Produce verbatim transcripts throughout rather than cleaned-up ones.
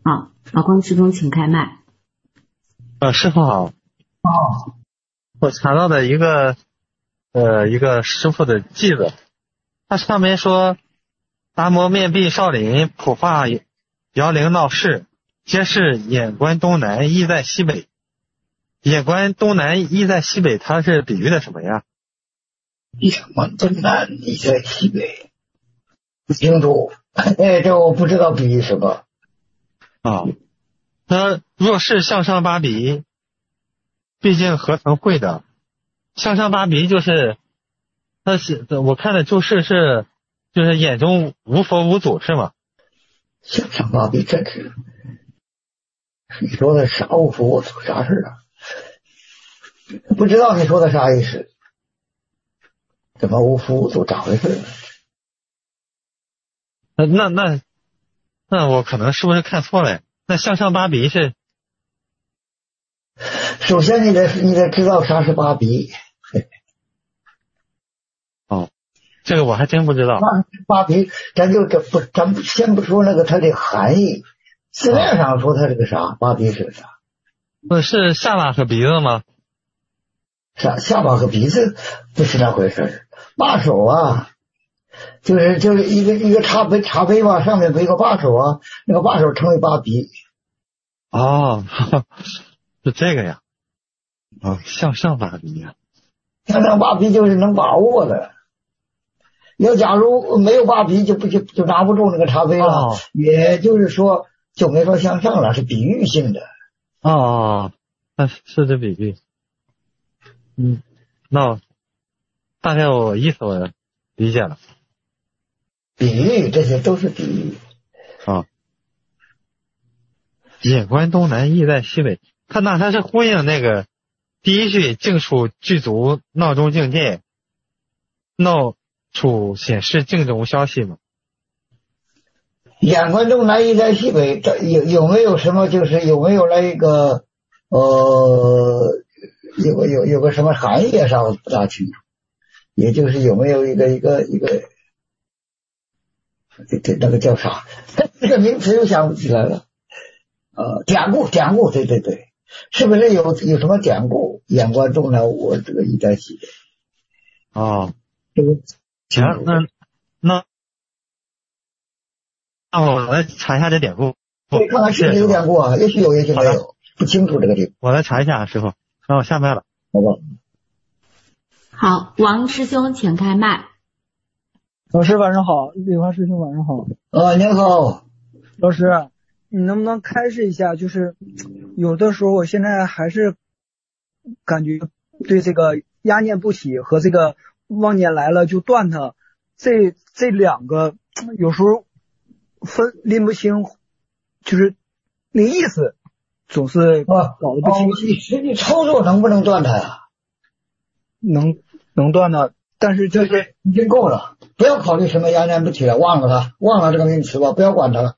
好，老光师兄请开麦。 呃，师傅好。 哦， 我查到的一个呃一个师傅的记子，他上面说达摩面壁少林，普化摇铃闹市，皆是眼观东南，意在西北。眼观东南，意在西北，它是比喻的什么呀？ 眼观东南，意在西北，不清楚。哎，这我不知道比喻什么。 啊，那若是向上八鼻，毕竟何曾会的？向上八鼻就是，他是我看的注释是，就是眼中无佛无祖是吗？ 向上八鼻真是，你说的啥无佛无祖啥事啊？不知道你说的啥意思？怎么无佛无祖咋回事？ 那那那那我可能是不是看错了？那向上八鼻是？ 首先你得你得知道啥是八鼻。 哦，这个我还真不知道。 八鼻，咱就这不，咱先不说那个它的含义，字面上说它是个啥？八鼻是个啥？ 不是下巴和鼻子吗？ 下下巴和鼻子不是那回事。把手啊，就是就是一个一个茶杯茶杯吧，上面有一个把手啊，那个把手称为八鼻。 哦，是这个呀。哦，向上八鼻呀。 向上八鼻就是能把握的。要假如没有八鼻，就不就就拿不住那个茶杯了。哦、也就是说，就没法向上了，是比喻性的。 哦，那是这比喻。嗯，那我大概我意思我理解了。 比喻这些都是比喻。 啊，眼观东南，意在西北。他那他是呼应那个第一句静处具足，闹中境界，闹处显示静中消息吗？ 眼观东南，意在西北，这有有没有什么就是有没有那一个呃？有个有有个什么含义上不大清楚，也就是有没有一个一个一个，这这那个叫啥？这个名词又想不起来了。呃，典故典故，对对对，是不是有有什么典故？眼观东南，我这个意在西北。 哦， 这个行，那那那我来查一下这典故。 对，看看是不是有典故啊？也许有，也许没有，不清楚这个地方。 我来查一下，师傅。那我下麦了， 好吧。 好，王师兄请开麦。 老师晚上好，李华师兄晚上好。 啊，您好。 老师，你能不能开示一下？就是有的时候我现在还是感觉对这个压念不起和这个妄念来了就断它，这这两个有时候分拎不清，就是那意思。总是搞得不清晰。 你实际操作能不能断它呀？ 能能断的，但是就是已经够了，不要考虑什么压念不起了，忘了它，忘了这个名词吧，不要管它了。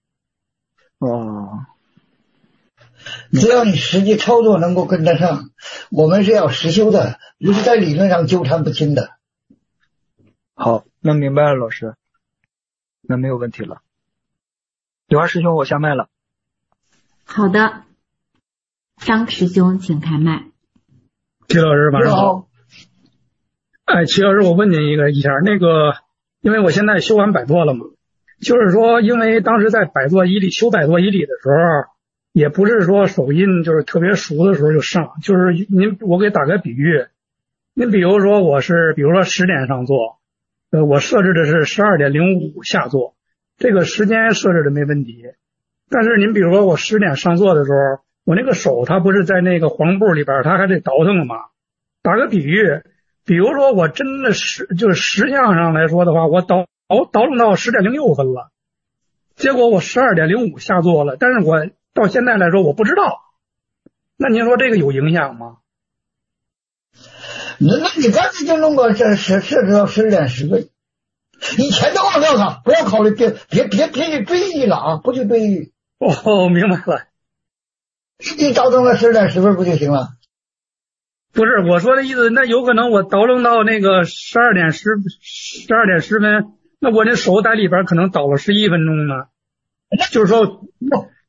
哦， 只要你实际操作能够跟得上，我们是要实修的，不是在理论上纠缠不清的。 好，那明白了，老师，那没有问题了。刘二师兄，我下麦了。 好的，张师兄请开麦。 齐老师晚上好。哎，齐老师，我问您一个一下，那个，因为我现在修完百座了嘛，就是说，因为当时在百座一里修百座一里的时候，也不是说手印就是特别熟的时候就上，就是您我给打个比喻，您比如说我是比如说十点上座，呃，我设置的是十二点零五下座，这个时间设置的没问题。但是您比如说我十点上座的时候，我那个手它不是在那个黄布里边，它还得倒腾嘛。打个比喻，比如说我真的是就是实相上来说的话，我倒倒腾到十点零六分了，结果我十二点零五下座了，但是我到现在来说我不知道，那您说这个有影响吗？ 那那你干脆就弄个这设设置到十点十分，以前都忘掉它，不要考虑，别别别别去追忆了啊，不去追忆。 哦，明白了。 你倒腾了十点十分不就行了？ 不是我说的意思，那有可能我倒腾到那个十二点十十二点十分，那我这手在里边可能倒了十一分钟呢。就是说，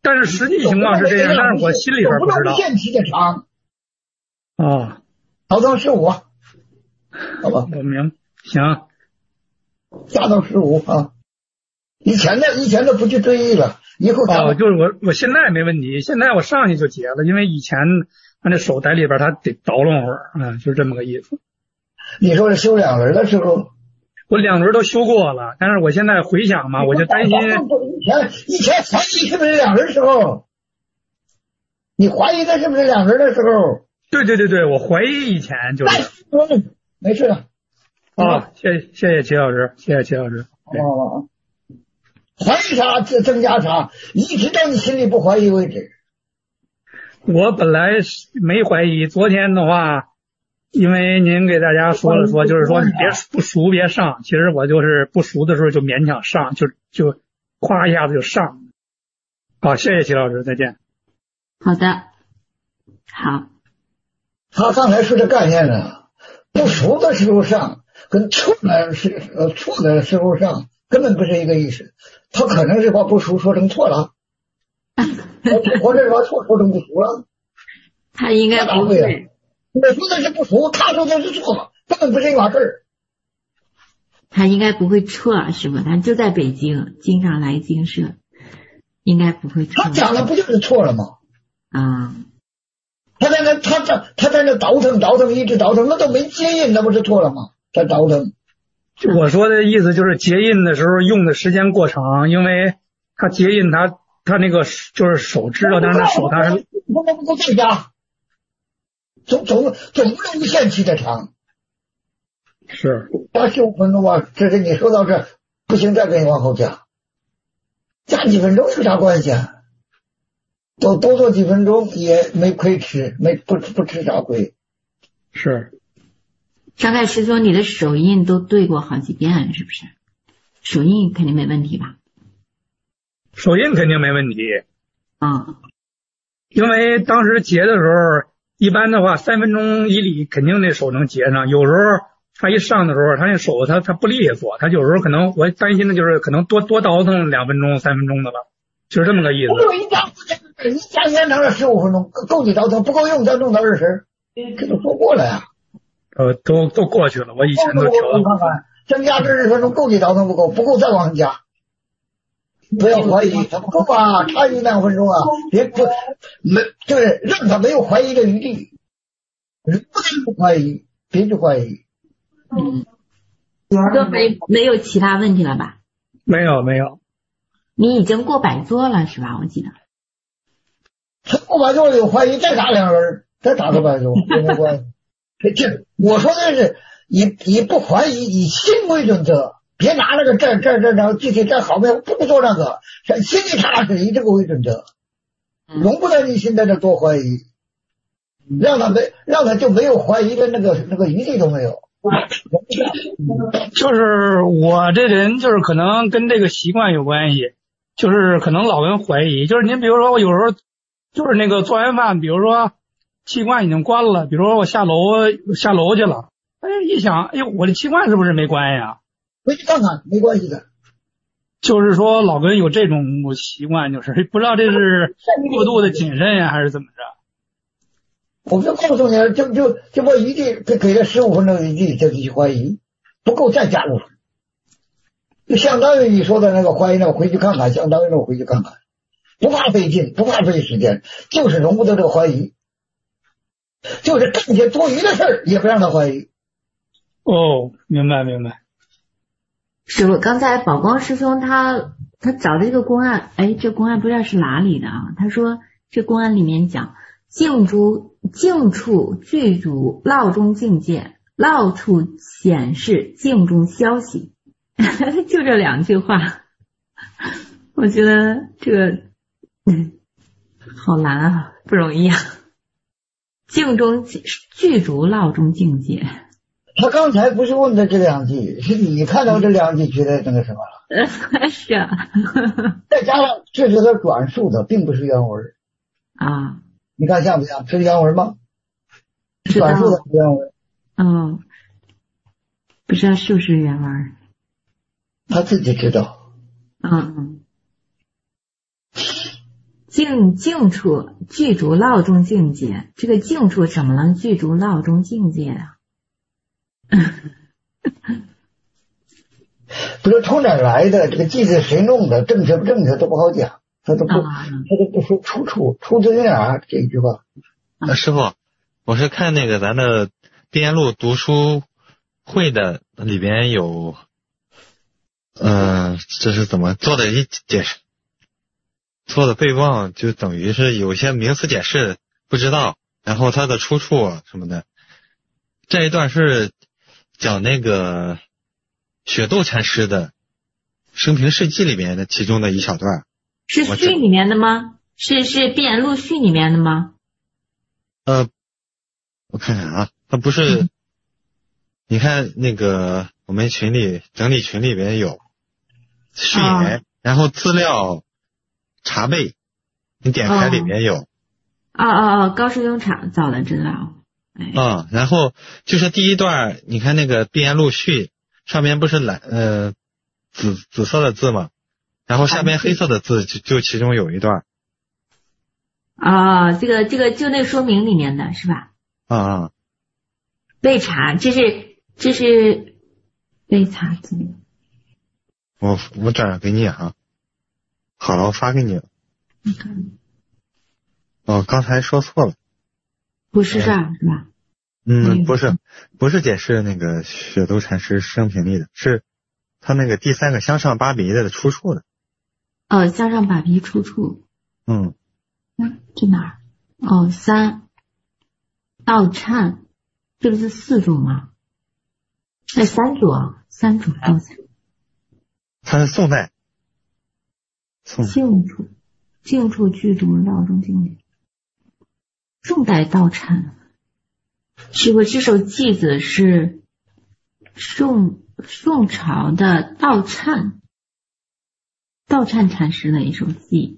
但是实际情况是这样，但是我心里边不知道。 无限期的长。 哦。 倒腾十五，好吧？ 我明行。 加到十五啊。以前的以前的不去追忆了，以后哦，就是我我现在没问题，现在我上去就结了，因为以前他那手在里边，他得捣乱会儿，嗯，就是这么个意思。 你说是修两轮的时候， 我两轮都修过了，但是我现在回想嘛，我就担心以前以前怀疑是不是两轮时候，你怀疑他是不是两轮的时候？ 对对对对，我怀疑以前就是。 没事的。 哦，谢谢谢谢齐老师，谢谢齐老师。 哦。怀疑啥就增加啥，一直到你心里不怀疑为止。 我本来没怀疑，昨天的话，因为您给大家说了说，就是说你别不熟别上，其实我就是不熟的时候就勉强上，就就夸一下子就上。好，谢谢齐老师，再见。 好的，好。 他刚才说的概念呢，不熟的时候上，跟错的时呃错的时候上。根本不是一个意思，他可能是把不熟说成错了，或者把错说成不熟了。 他应该不会。 我说的是不熟，他说的是错，根本不是一码事儿。 他应该不会错，是吧？他就在北京，经常来京社，应该不会错。 他讲的不就是错了吗？ 啊、嗯。 他在那，他在他在那倒腾倒腾，一直倒腾，那都没接应，那不是错了吗？他倒腾。 我说的意思就是结印的时候用的时间过长，因为他结印他他那个就是手知道，但是他手他是不能不够再加，总总总不能无限期的长。 是加十五分钟吧，这是你说到这不行，再给你往后加，加几分钟有啥关系啊？多多做几分钟也没亏吃，没不不吃啥亏。 是。 张凯师兄，你的手印都对过好几遍，是不是？手印肯定没问题吧？ 手印肯定没问题。 啊、嗯， 因为当时结的时候，一般的话三分钟以里肯定那手能结上。有时候他一上的时候，他那手他他不利索，他有时候可能我担心的就是可能多多倒腾两分钟三分钟的了，就是这么个意思。 一加一加延长了十五分钟，够你倒腾，不够用再弄到二十，这都说过了呀。 呃，都都过去了，我以前都调了。 看看，增加这十分钟够你倒腾不够？不够再往上加。不要怀疑，他不够啊，差一两分钟啊，别不没就是让他没有怀疑的余地，不能不怀疑，别去怀疑。 嗯，都没没有其他问题了吧？ 没有没有。 你已经过百座了是吧？我记得。 他过百座有怀疑，再打两轮，再打个百座，有没关系？这我说的是以以不怀疑，以心为准则，别拿那个这这这这具体这好没有，不做那个，心里踏实，以这个为准则，容不得你心在这多怀疑，让他没让他就没有怀疑的那个那个余地都没有。 就是我这人就是可能跟这个习惯有关系，就是可能老跟怀疑，就是您比如说我有时候就是那个做完饭，比如说。气罐已经关了，比如说我下楼下楼去了，哎，一想，哎呦，我的气罐是不是没关呀？ 回去看看，没关系的。 就是说老跟有这种习惯，就是不知道这是过度的谨慎呀，还是怎么着？ 我就告诉你，就就就把余地给给了十五分钟余地，就去怀疑，不够再加五分，就相当于你说的那个怀疑，那我回去看看，相当于那我回去看看，不怕费劲，不怕费时间，就是容不得这个怀疑。就是干些多余的事儿，也不让他怀疑。 哦，明白明白。 师傅，刚才宝光师兄他他找的这个公案，哎，这公案不知道是哪里的啊？他说这公案里面讲静诸静处具足烙中境界，烙处显示静中消息，就这两句话，我觉得这个嗯好难啊，不容易啊。静中具足烙中境界。 他刚才不是问的这两句，是你看到这两句觉得那个什么了？ 是啊。 再加上这是他转述的，并不是原文啊。 你看像不像？是原文吗？转述的是原文。 嗯，不知道是不是原文？ 他自己知道。 嗯嗯。 静静处具足闹中境界，这个静处怎么能具足闹中境界啊？ 不知道从哪来的，这个句子谁弄的，正确不正确都不好讲，他都不， 啊、 他都不说出处，出自于哪儿这一句话。 啊，师傅，我是看那个咱的边路读书会的里边有，嗯、呃，这是怎么做的一解释，做的备忘，就等于是有些名词解释不知道，然后它的出处啊什么的。这一段是讲那个雪窦禅师的生平事迹里面的其中的一小段。 是序里面的吗？是是边路序里面的吗？ 呃，我看看啊，它不是，嗯、你看那个我们群里整理群里边有序言，啊、然后资料查备，你点开里面有。 哦哦哦，高师兄查找的资料。 嗯，然后就是第一段，你看那个边路序上面不是蓝呃紫紫色的字吗？然后下边黑色的字就就其中有一段。 哦，这个这个就那个说明里面的是吧？ 啊啊。 备查，这是这是备查字。 我我转给你哈。好了，我发给你了。 你看。 哦，刚才说错了。 不是这儿是吧？ 嗯，不是，不是解释那个雪窦禅师生平例的，是他那个第三个香上八鼻的出处的。 哦，香上八鼻出处。 嗯。 嗯，这哪儿？哦，三道忏，这不是四种吗？哎，三种啊，三种道忏。 他是宋代。宋静处，静处具足闹中境界。宋代道忏，是不是这首偈子是宋宋朝的道忏道忏禅师的一首偈？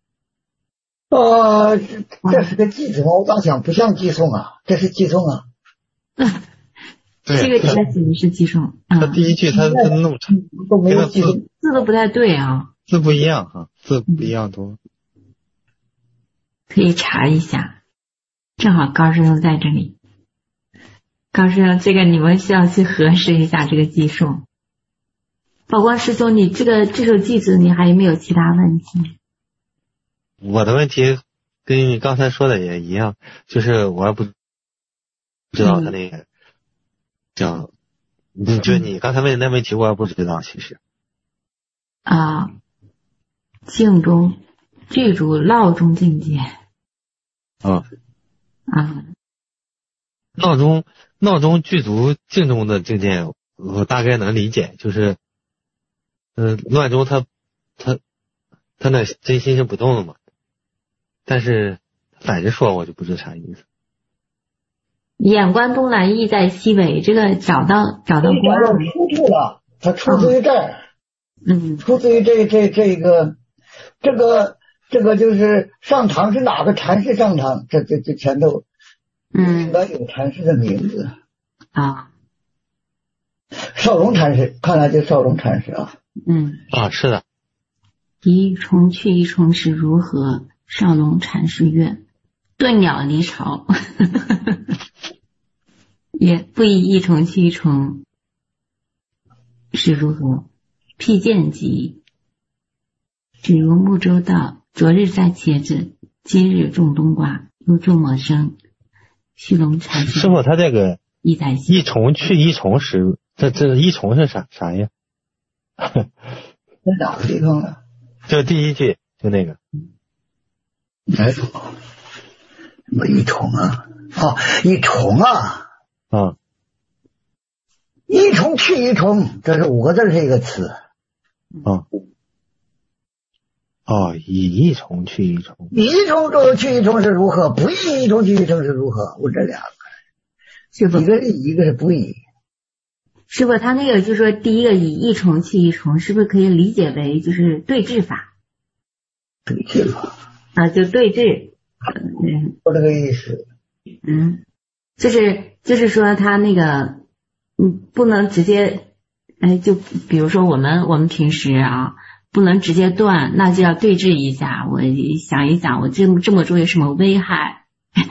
呃，这是个偈子吗？我咋想不像偈颂啊？这是偈颂啊。 这个题词是偈颂。 他第一句他他弄成都没有偈颂， 字都不太对啊， 字不一样哈，字不一样多。 可以查一下。正好高师兄在这里，高师兄，这个你们需要去核实一下这个偈颂。宝光师兄，你这个这首偈子你还有没有其他问题？ 我的问题跟你刚才说的也一样，就是我也不知道他那个叫，你就你刚才问的那问题我也不知道，其实。 啊，静中具足闹中境界。 啊。 啊， 闹中闹中具足静中的境界，我大概能理解，就是，嗯、呃，乱中他他他那真心是不动的嘛，但是反着说我就不知啥意思。 眼观东南，意在西北，这个找到找到公案出处了，它出自于这儿， 嗯， 出自于这这这个这个。这个就是上堂是哪个禅师上堂？这这这前头，嗯，应该有禅师的名字啊。 少龙禅师，看来就少龙禅师啊。 嗯啊，是的。 一重去一重是如何？少龙禅师曰：遁鸟离巢，也不以一重去一重是如何？辟见集，只如木舟道。昨日摘茄子，今日种冬瓜，又种陌生。虚龙禅师， 师傅，他这个一在一重去一重时，这这一重是啥啥呀？ 在哪个地方呢？ 就第一句，就那个。 哪种？什么一重啊？啊，一重啊！ 啊， 一重去一重，这是五个字是一个词。 啊。哦，以一重去一重， 以一重就去一重是如何？不以一重去一重是如何？我这两个， 是不？ 一个是以，一个是不以。 师傅，他那个就是说，第一个以一重去一重，是不是可以理解为就是对峙法？ 对峙法啊，就对峙。嗯， 说这个意思。 嗯，就是就是说他那个，嗯，不能直接，哎，就比如说我们我们平时啊。 不能直接断，那就要对峙一下。我想一想，我这么这么做有什么危害？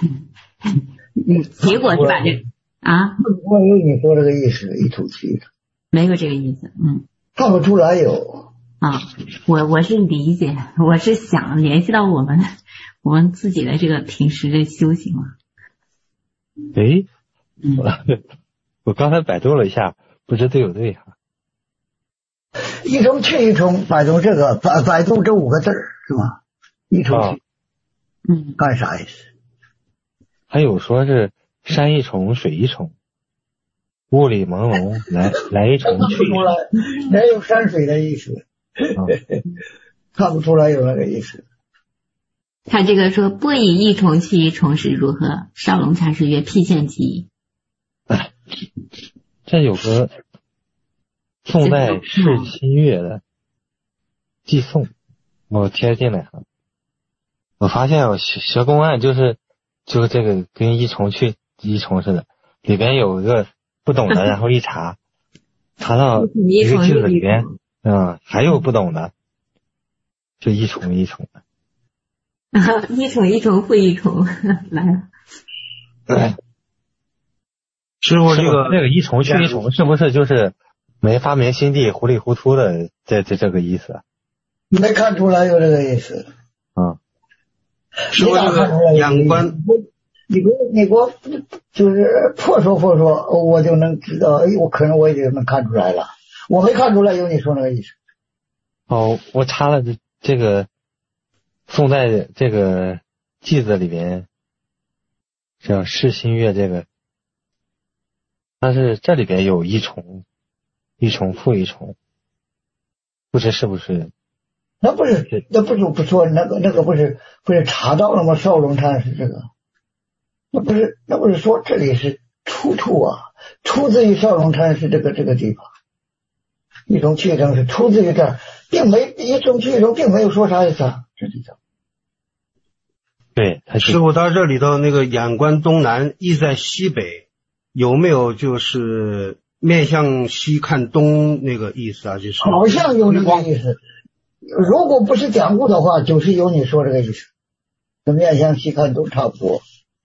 结果是把这啊， 我以为你说这个意思，一吐气没有这个意思，嗯， 看不出来有啊，我我是理解，我是想联系到我们我们自己的这个平时的修行嘛。 诶， 嗯， 我我刚才百度了一下，不知对不对哈、啊？ 一冲去一冲，百度这个百百度这五个字是吧？一冲去， 嗯， 干啥意思？ 还有说是山一重，水一重，雾里朦胧，来来一重去一重， 没有山水的意思，看不出来有那个意思。 他这个说不以一重去一重是如何？少龙禅师曰：辟现其意。 哎，这有个宋代释新月的寄送，我贴进来了。我发现我学学公案就是就是这个跟一重去一重似的，里边有一个不懂的，然后一查查到一个句子里边，嗯，还有不懂的，就一重一重的。 一重一重复一重来了。 对， 师傅这个这个一重去一重是不是就是没发明新地糊里糊涂的这这这个意思？ 没看出来有这个意思。 嗯， 师傅这个仰观， 你给我你给我就是破说破说，我就能知道，哎，我可能我也就能看出来了。我没看出来有你说那个意思。 哦，我查了这这个宋代这个记子里边叫释新月这个，但是这里边有一重一重复一重，不知是不是？ 那不是那不是不说那个那个不是不是查到了吗？少龙禅师这个，那不是那不是说这里是出处啊，出自于少龙禅师这个这个地方。一种去一种是出自于这儿，并没一种去一种并没有说啥意思啊，这里头。 对，他师傅他这里头那个仰观东南，意在西北，有没有就是面向西看东那个意思啊？就是好像有这个意思。如果不是讲故的话，就是有你说这个意思，跟面向西看东差不多。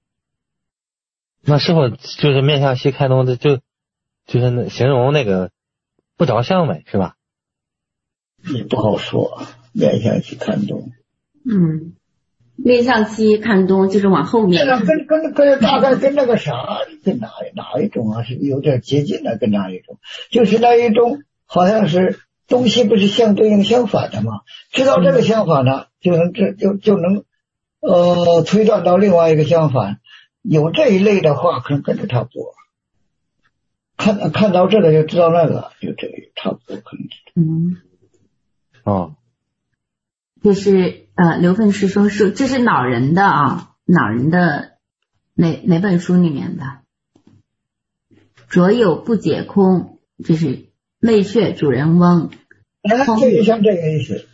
那是否就是面向西看东的，就就是那形容那个不着相呗，是吧？ 也不好说，面向西看东。 嗯，面向西看东就是往后面。 跟跟跟大概跟那个啥，跟哪哪一种啊？是有点接近的，跟哪一种？就是那一种，好像是。东西不是相对应相反的吗？知道这个相反呢，就能这就就能呃推断到另外一个相反。有这一类的话，可能跟着差不多。看看到这个就知道那个，就这个差不多可能。 嗯， 哦， 这是呃刘奋师兄说这是恼人的啊，恼人的哪哪本书里面的？着有不解空，这是。媚却主人翁， 啊，这就像这个意思。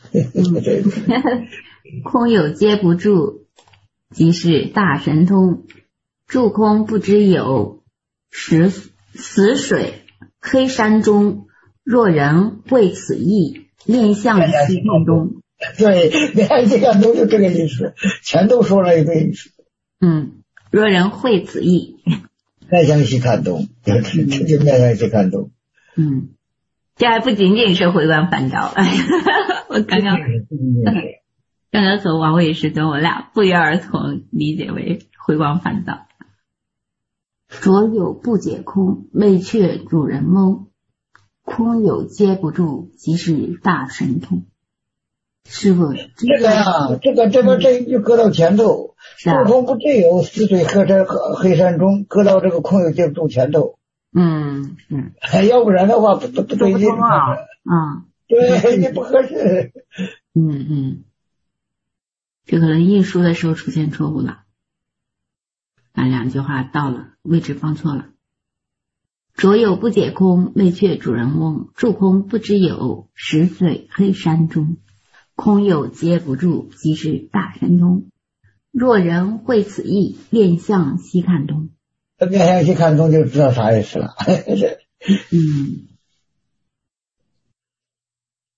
空有接不住，即是大神通。住空不知有，实死水黑山中。若人会此意，面向西看东。 对，面向西看东就这个意思，全都说了一个意思。 嗯，若人会此意， 面向西看东，这就面向西看东。 嗯。这还不仅仅是回光返照，哎，我刚刚刚刚和王伟师兄我俩不约而同理解为回光返照。着有不解空，媚却主人翁，空有接不住，即是大神通。师傅， 这个呀、啊，这个这个这一句搁到前头，住、啊、空不知有，死水黑山黑山中，搁到这个空有接不住前头。 嗯嗯， 要不然的话不不不对劲啊，啊， 对，也不合适。 嗯嗯，这可能印书的时候出现错误了，那两句话到了位置放错了。着有不解空，媚却主人翁，住空不知有，石水黑山中，空有接不住，即是大神通。若人会此意，面向西看东。 面向西看东就知道啥意思了。 嗯，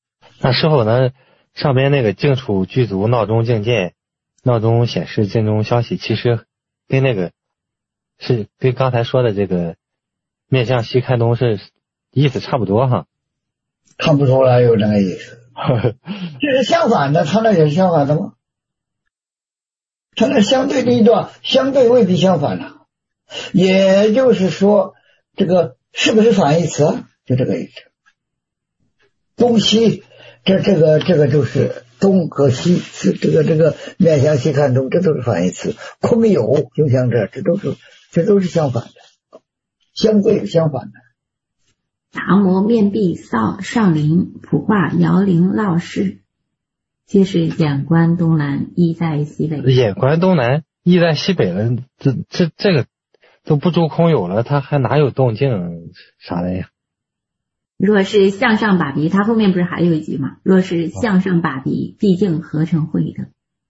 那是否呢？上边那个静处具足闹钟静见，闹钟显示静中消息，其实跟那个是跟刚才说的这个面向西看东是意思差不多哈。 看不出来有这个意思。这是相反的，他那也是相反的吗？他那相对的一段，相对未必相反了。也就是说，这个是不是反义词啊？就这个意思。东西，这这个这个就是东和西，是这个这个面向西看东，这都是反义词。空有就像这，这都是这都是相反的，相对相反的。 达摩面壁少少林，普化摇铃闹市，皆是眼观东南，意在西北。 眼观东南，意在西北了，这这这个都不住空有了，他还哪有动静啥的呀？ 若是向上把鼻，他后面不是还有一句吗？若是向上把鼻，毕竟合成会的。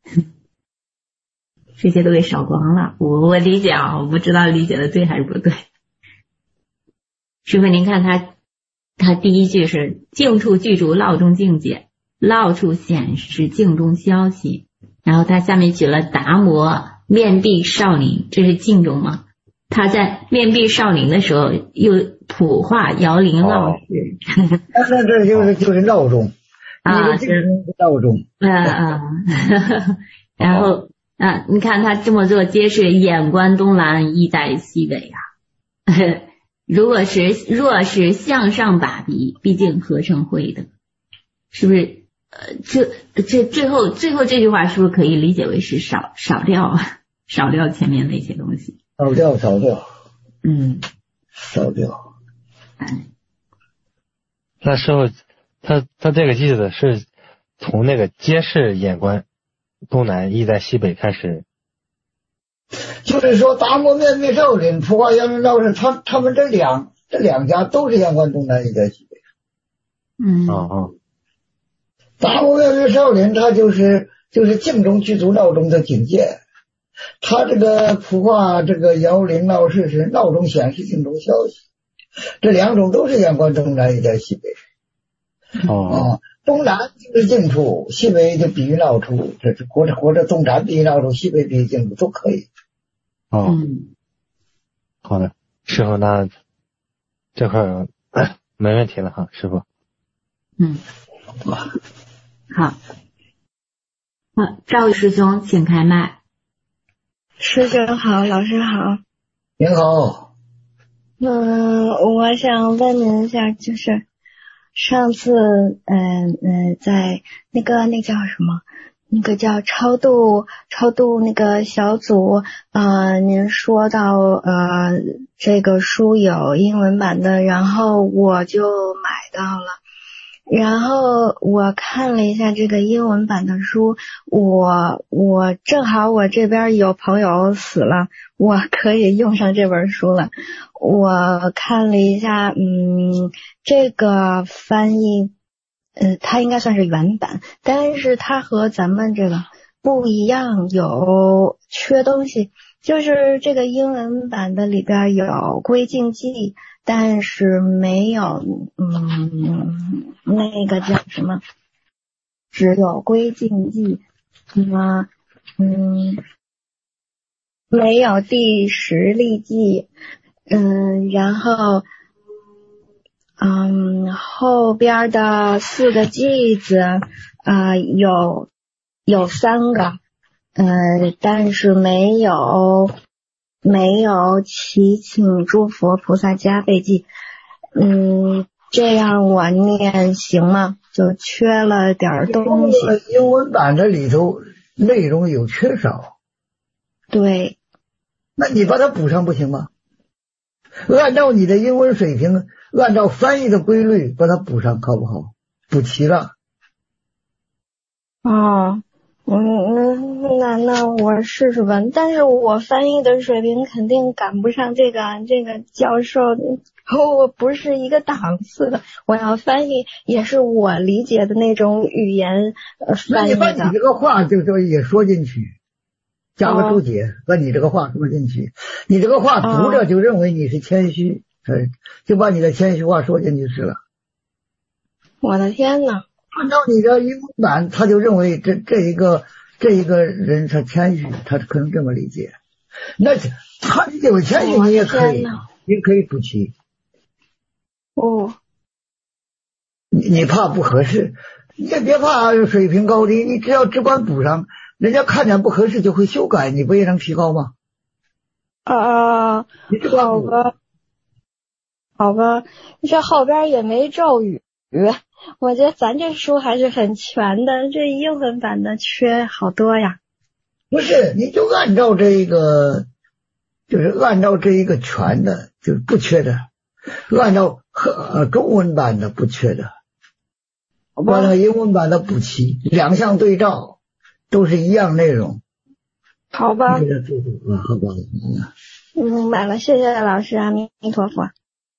这些都给扫光了，我我理解啊，我不知道理解的对还是不对。师父您看他他第一句是静处具足闹中境界，闹处显示静中消息，然后他下面举了达摩面壁少林，这是静中吗？他在面壁少林的时候又普化摇铃闹市， 那这就是就是闹钟啊，是闹钟， 嗯嗯，然后啊，你看他这么做，皆是眼观东南，意在西北啊。如果是若是向上把鼻，毕竟合成会的，是不是？呃，这这最后最后这句话是不是可以理解为是少少掉少掉前面那些东西？ 少掉少掉， 嗯， 少掉。 哎， 那时候他他这个句子是从那个皆是眼观东南，意在西北开始。 就是说达摩面壁少林，普化摇铃闹市，他他们这两这两家都是眼观东南，意在西北。 嗯， 哦哦， 达摩面壁少林，他就是就是静中具足闹中的境界。他这个普化这个摇铃闹市是闹中显示静中消息，这两种都是眼观东南，意在西北。 哦， 啊，东南就是静处，西北就比喻闹处，这是或者或者东南比喻闹处，西北比喻静处都可以。 哦， 嗯， 好的，师傅，那这块儿没问题了哈，师傅。 嗯，好，好，赵师兄请开麦。 师兄好，老师好。 您好。 嗯，我想问您一下，就是上次，嗯嗯，在那个那叫什么，那个叫超度超度那个小组，呃，您说到呃这个书有英文版的，然后我就买到了。然后我看了一下这个英文版的书，我我正好我这边有朋友死了，我可以用上这本书了。我看了一下，嗯，这个翻译，呃，它应该算是原版，但是它和咱们这个不一样，有缺东西。就是这个英文版的里边有归静记，但是没有嗯那个叫什么，只有归静记，嗯嗯没有第十例记，嗯然后嗯后边的四个句子啊、呃、有有三个。呃，但是没有没有祈请诸佛菩萨加倍记，嗯，这样我念行吗？就缺了点东西。 英文版这里头内容有缺少。 对。 那你把它补上不行吗？按照你的英文水平，按照翻译的规律把它补上，好不好？补齐了。 哦。嗯，那那我试试吧。但是我翻译的水平肯定赶不上这个这个教授，我不是一个档次的。我要翻译也是我理解的那种语言呃翻译的。 那你把你这个话就说也说进去，加个注解，把你这个话说进去。你这个话读着就认为你是谦虚，就把你的谦虚话说进去是了。 我的天哪！ 按照你的英文版，他就认为这这一个这一个人他谦虚，他可能这么理解。那他有谦虚，你也可以，也可以不提。 哦， 你你怕不合适，你也别怕水平高低，你只要只管补上，人家看见不合适就会修改，你不也能提高吗？ 啊， 你只管补。 好吧，好吧，这后边也没咒语，我觉得咱这书还是很全的，这英文版的缺好多呀。 不是，你就按照这一个，就是按照这一个全的，就是不缺的，按照呃中文版的不缺的，按照英文版的补齐，两项对照都是一样内容。 好吧， 你给他做做啊，好吧。 明白了，谢谢老师，阿弥陀佛。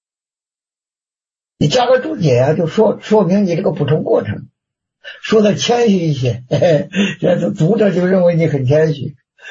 你加个注解啊，就说说明你这个补充过程，说的谦虚一些，嘿嘿，这读者就认为你很谦虚。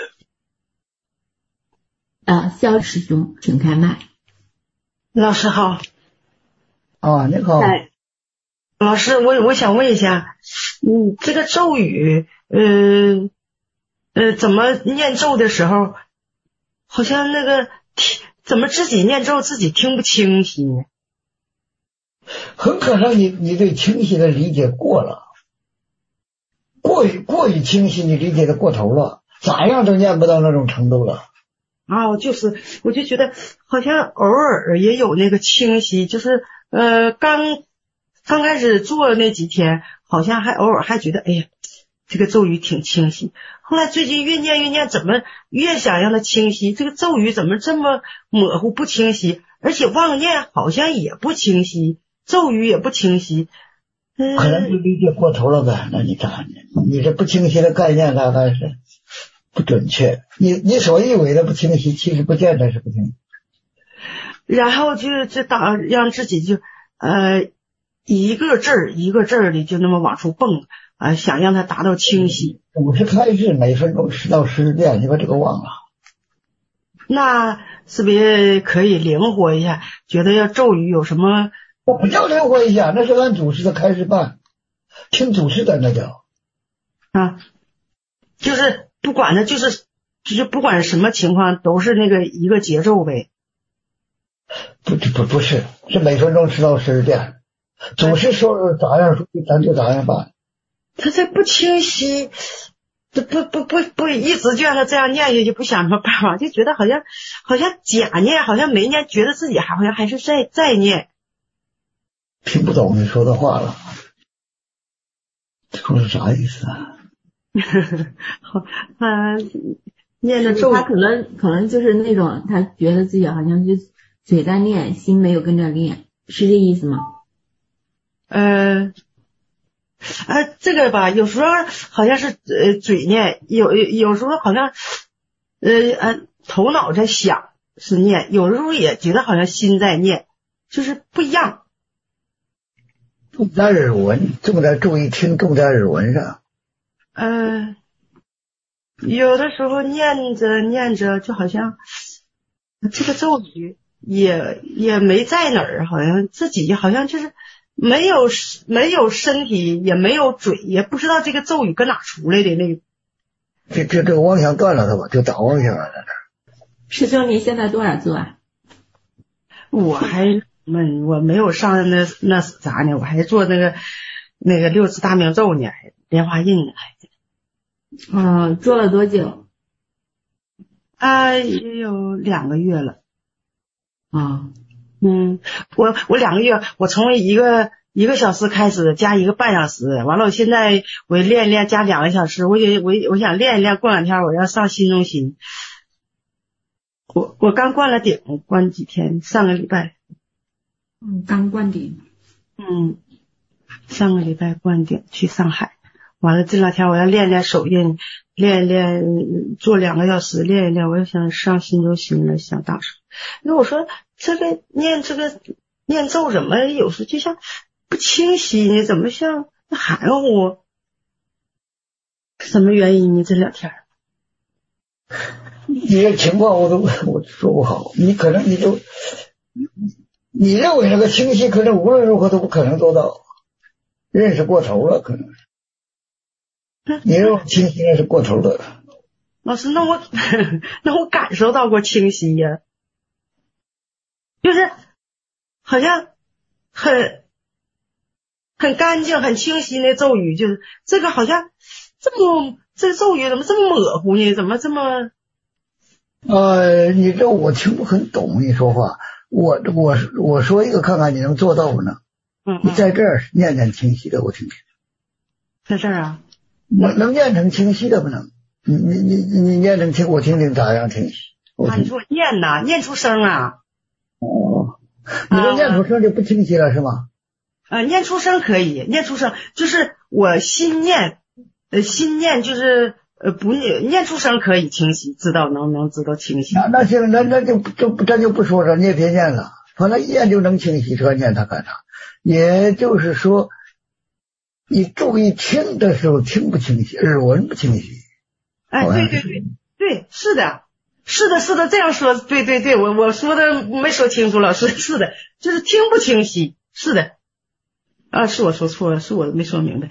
啊，肖师兄，请开麦。 老师好。 啊，你好。 哎，老师，我我想问一下，嗯，这个咒语，呃呃，怎么念咒的时候，好像那个听，怎么自己念咒自己听不清晰呢？ 很可能你你对清晰的理解过了，过于过于清晰，你理解的过头了，咋样都念不到那种程度了。 啊，就是，我就觉得好像偶尔也有那个清晰，就是呃，刚刚开始做那几天，好像还偶尔还觉得，哎呀，这个咒语挺清晰。后来最近越念越念，怎么越想让它清晰？这个咒语怎么这么模糊不清晰？而且妄念好像也不清晰，咒语也不清晰。嗯， 可能就理解过头了呗。那你咋？你这不清晰的概念大概是不准确，你你所以为的不清晰，其实不见得是不清晰。 然后就就打让自己就呃一个字儿一个字儿的就那么往出蹦啊、呃，想让它达到清晰。 五十开示每分钟十到十遍，你把这个忘了。 那是不是可以灵活一下？觉得要咒语有什么？ 我不叫灵活一下，那是按祖师的开示办，听祖师的那叫啊，就是不管它，就是就是不管什么情况都是那个一个节奏呗。 不不不是，是每分钟十到十遍，祖师说咋样说咱就咋样办。 他这不清晰，不不不不不一直就让他这样念下去，不想什么办法，就觉得好像好像假念，好像没念，觉得自己还好像还是在在念。 听不懂你说的话了，这说是啥意思啊？ 好，他念的咒， 他可能可能就是那种他觉得自己好像是嘴在念，心没有跟着念，是这意思吗？ 呃。呃，这个吧，有时候好像是呃嘴念，有有时候好像呃呃头脑在想是念，有时候也觉得好像心在念，就是不一样。 重在耳闻，重在注意听，重在耳闻上。 呃，有的时候念着念着，就好像这个咒语也也没在哪儿，好像自己好像就是。没有没有身体，也没有嘴，也不知道这个咒语搁哪出来的那个。 这这这妄想断了的吧，就打妄想了。 师兄，你现在多少座啊？ 我还闷，我没有上那那啥呢，我还做那个那个六字大明咒呢，莲花印呢。 嗯，做了多久？ 啊，也有两个月了。 啊。 嗯，我我两个月，我从一个一个小时开始加一个半小时，完了我现在我练一练加两个小时，我也我我想练一练，过两天我要上新中心。我我刚灌了顶，灌几天，上个礼拜。 嗯，刚灌顶。 嗯，上个礼拜灌顶去上海，完了这两天我要练练手印，练一练做两个小时，练一练，我又想上新中心了，想大手。因为我说这个念这个念咒怎么有时就像不清晰呢？怎么像含糊？什么原因呢？这两天你的情况我都我说不好，你可能你就你认为那个清晰，可能无论如何都不可能做到。 认识过头了，可能是你这种清晰是过头的。 老师，那我那我感受到过清晰呀，就是好像很很干净、很清晰那咒语，就是这个好像这么这咒语怎么这么模糊呢？怎么这么？ 呃，你这我听不很懂你说话，我我我说一个看看你能做到不能？ 嗯， 你在这儿念念清晰的，我听听。 在这儿啊？ 能能念成清晰的不能？你你你你念成清，我听听咋样清晰？我啊，你说念呐，念出声啊？ 哦，你这念出声就不清晰了是吗？ 呃，念出声可以，念出声就是我心念，呃，心念就是呃不念念出声可以清晰，知道能能知道清晰。 那那行，那那就就咱就不说了，你也别念了，反正一念就能清晰，这念它干啥？也就是说，你注意听的时候听不清晰，耳闻不清晰。 哎，对对对对，是的，是的，是的，这样说，对对对，我我说的没说清楚，老师，是的，就是听不清晰，是的，啊，是我说错了，是我没说明白。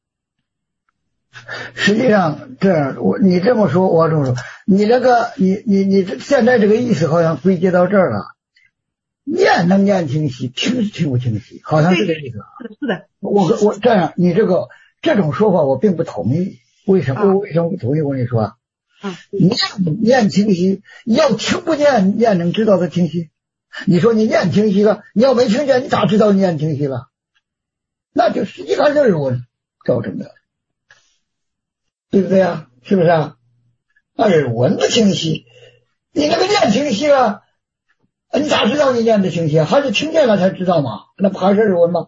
实际上这样，我你这么说，我这么说，你那个你你你现在这个意思好像归结到这儿了，念能念清晰，听听不清晰，好像是这意思。 是的，是的。 我我这样，你这个这种说法我并不同意。为什么？ 啊、 为什么不同意？我跟你说， 嗯， 念念清晰，要听不见念能知道的清晰。你说你念清晰了，你要没听见，你咋知道念清晰了？那就实际上是耳闻造成的，对不对啊？是不是啊？耳闻不清晰，你那个念清晰了，你咋知道你念的清晰？还是听见了才知道嘛？那不还是耳闻吗？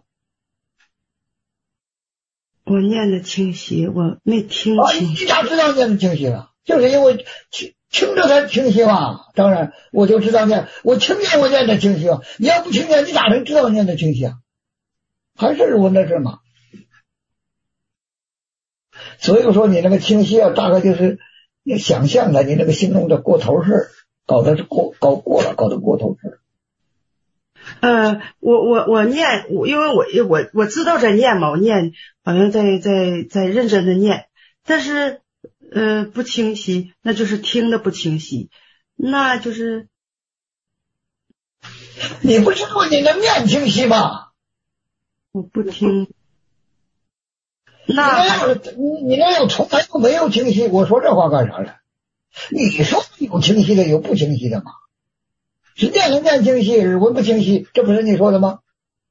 我念的清晰，我没听清。 啊，你咋知道念的清晰了？就是因为听听着才清晰嘛。当然，我就知道念，我听见我念的清晰。你要不听见，你咋能知道念的清晰啊？还是耳闻的事嘛。所以说，你那个清晰啊，大概就是你想象的，你那个形容的过头事，搞得过搞过了，搞得过头事。 呃，我我我念，我因为我我我知道在念嘛，我念好像在在在认真的念，但是呃不清晰，那就是听的不清晰，那就是你不是说你能念清晰吗？ 我不听，那你那要你你那要从来就没有清晰，我说这话干啥了？你说有清晰的，有不清晰的吗？是念能念清晰，耳闻不清晰，这不是你说的吗？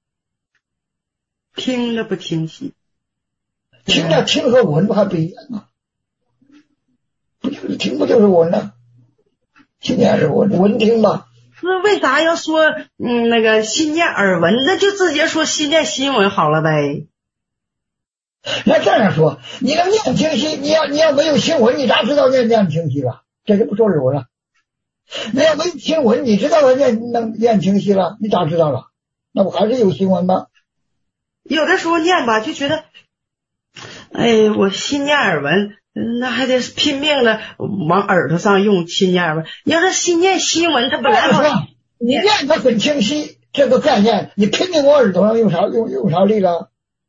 听的不清晰， 听着听和闻还不一样啊，不就是听不就是闻呢？听见是闻，闻听吧。 那为啥要说嗯那个心念耳闻？那就直接说心念心闻好了呗。 那这样说，你能念清晰，你要你要没有心闻，你咋知道念念清晰了？这就不说耳闻了。你要没有心闻，你知道了念能念清晰了，你咋知道了？那不还是有心闻吗？ 有的时候念吧，就觉得，哎，我心念耳闻，那还得拼命的往耳朵上用心念耳闻。你要是心念心闻，它本来好， 你念它很清晰，这个概念，你拼命往耳朵上用啥用用啥力了？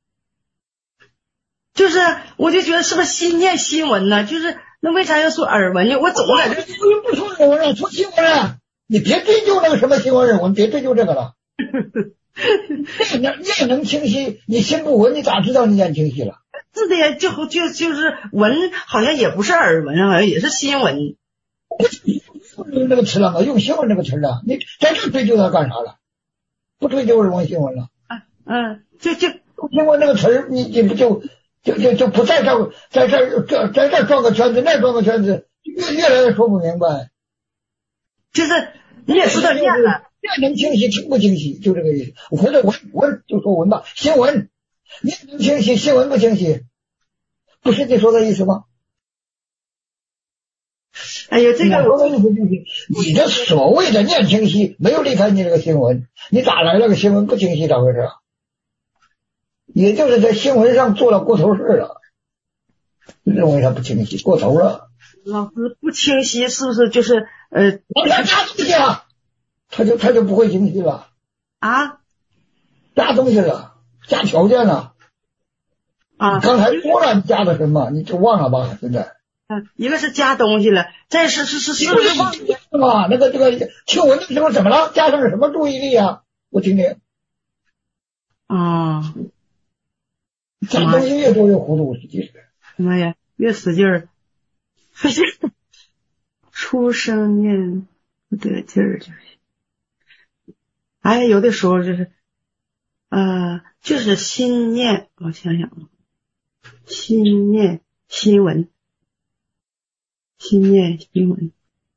就是，我就觉得是不是心念心闻呢？就是。那为啥要说耳闻呢？我总感觉不说耳闻了，说新闻了。你别追究那个什么新闻耳闻，别追究这个了。念念能清晰，你心不闻，你咋知道你念清晰了？ 是的呀，就就就是闻，好像也不是耳闻，好像也是新闻。 用这个词了吗？用新闻这个词了，你在这追究它干啥了？不追究耳闻新闻了。 啊嗯，就就新闻这个词，你你不就？就就就不在这在这这在这转个圈子，那转个圈子，越越来越说不明白。 就是你也知道念了， 念能清晰，听不清晰，就这个意思。或者闻闻就说闻吧，新闻念能清晰，新闻不清晰，不是你说的意思吗？ 哎呀，这个我的意思就是，你这所谓的念清晰，没有离开你这个新闻，你咋来了个新闻不清晰？咋回事啊？也就是在新闻上做了过头事了，认为它不清晰，过头了。 老师不清晰是不是就是呃？ 往上加东西了，他就他就不会清晰了啊？ 加东西了，加条件了， 啊， 刚才说了你加的什么，你就忘了吧？现在。 嗯，一个是加东西了，再是是是是不是忘记了吗？那个这个听闻的时候怎么了？加上了什么注意力啊？我听听。 啊， 加东西越多越糊涂，实际是。 妈呀，越使劲儿，不是出生念不得劲儿就是。哎，有的时候就是呃，就是心念，我想想啊，心念新闻。心念新闻，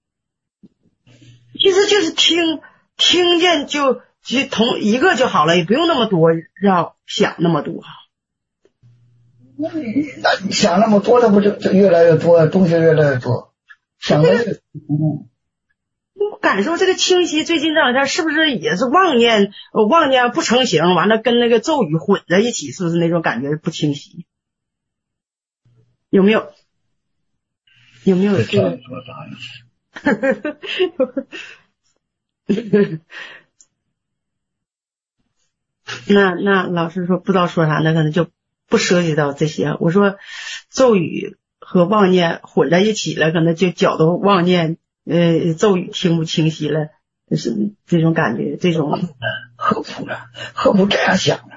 其实就是听听见就就同一个就好了，也不用那么多要想那么多。 那你那你想那么多，那不就就越来越多，东西越来越多，想的越嗯。 我感受这个清晰，最近这两天是不是也是妄念妄念不成形，完了跟那个咒语混在一起，是不是那种感觉不清晰？有没有？有没有这个？那那老师说不知道说啥，那可能就不涉及到这些。我说咒语和妄念混在一起了，可能就搅得妄念呃咒语听不清晰了，就是这种感觉，这种何苦呢？何苦这样想呢？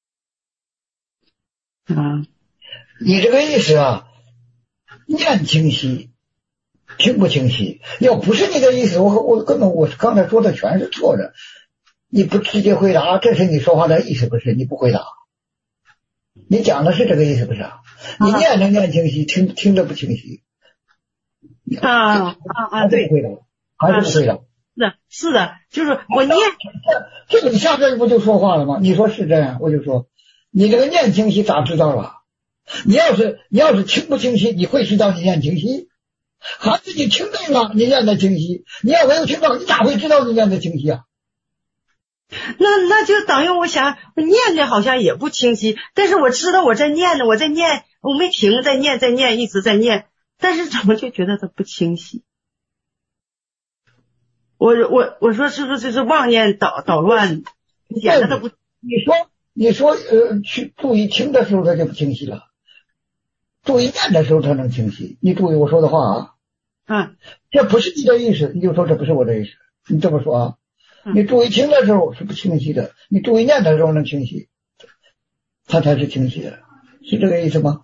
啊， 你这个意思啊，念清晰。清不清晰？要不是你的意思，我我根本我刚才说的全是错的。你不直接回答，这是你说话的意思不是？你不回答，你讲的是这个意思不是？你念着念清晰，听听着不清晰。 啊啊啊！对， 回答还是不回答？ 是的，是的，就是我念这个，你下这一步就说话了吗？你说是这样，我就说你这个念清晰咋知道了？你要是你要是听不清晰，你会知道你念清晰？还是你听对了，你念的清晰？你要没有听到，你咋会知道你念的清晰啊？ 那那就等于我想念的好像也不清晰，但是我知道我在念呢，我在念，我没停，在念，在念，一直在念，但是怎么就觉得它不清晰？我我我说是不是这是妄念捣捣乱，显得它不？ 你说你说呃，去注意听的时候它就不清晰了。注意念的时候才能清晰，你注意我说的话啊， 嗯， 这不是你的意思，你就说这不是我的意思，你这么说啊，你注意听的时候是不清晰的，你注意念的时候能清晰，它才是清晰的，是这个意思吗？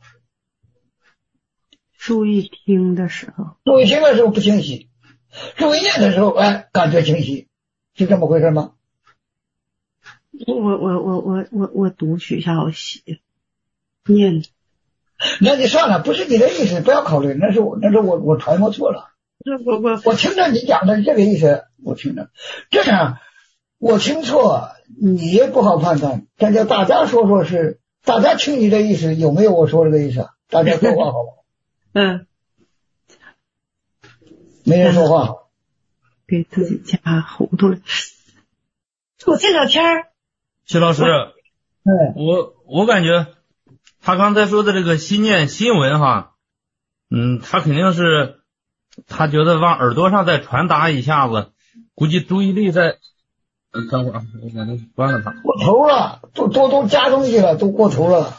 注意听的时候， 注意听的时候不清晰，注意念的时候哎感觉清晰，是这么回事吗？ 我我我我我我读取一下，我写念。 那你算了，不是你的意思，不要考虑，那是我那是我我揣摩错了。 我我我听着你讲的这个意思，我听着这样，我听错你也不好判断。但叫大家说说是，大家听你的意思有没有我说这个意思？大家说话好不好？ 嗯， 没人说话， 给自己家糊涂了。我这两天， 徐老师， 嗯， 我我感觉。他刚才说的这个心念新闻哈，嗯，他肯定是他觉得往耳朵上再传达一下子，估计注意力在。嗯，等会儿啊，我把那关了它。 过头了，都都都加东西了，都过头了。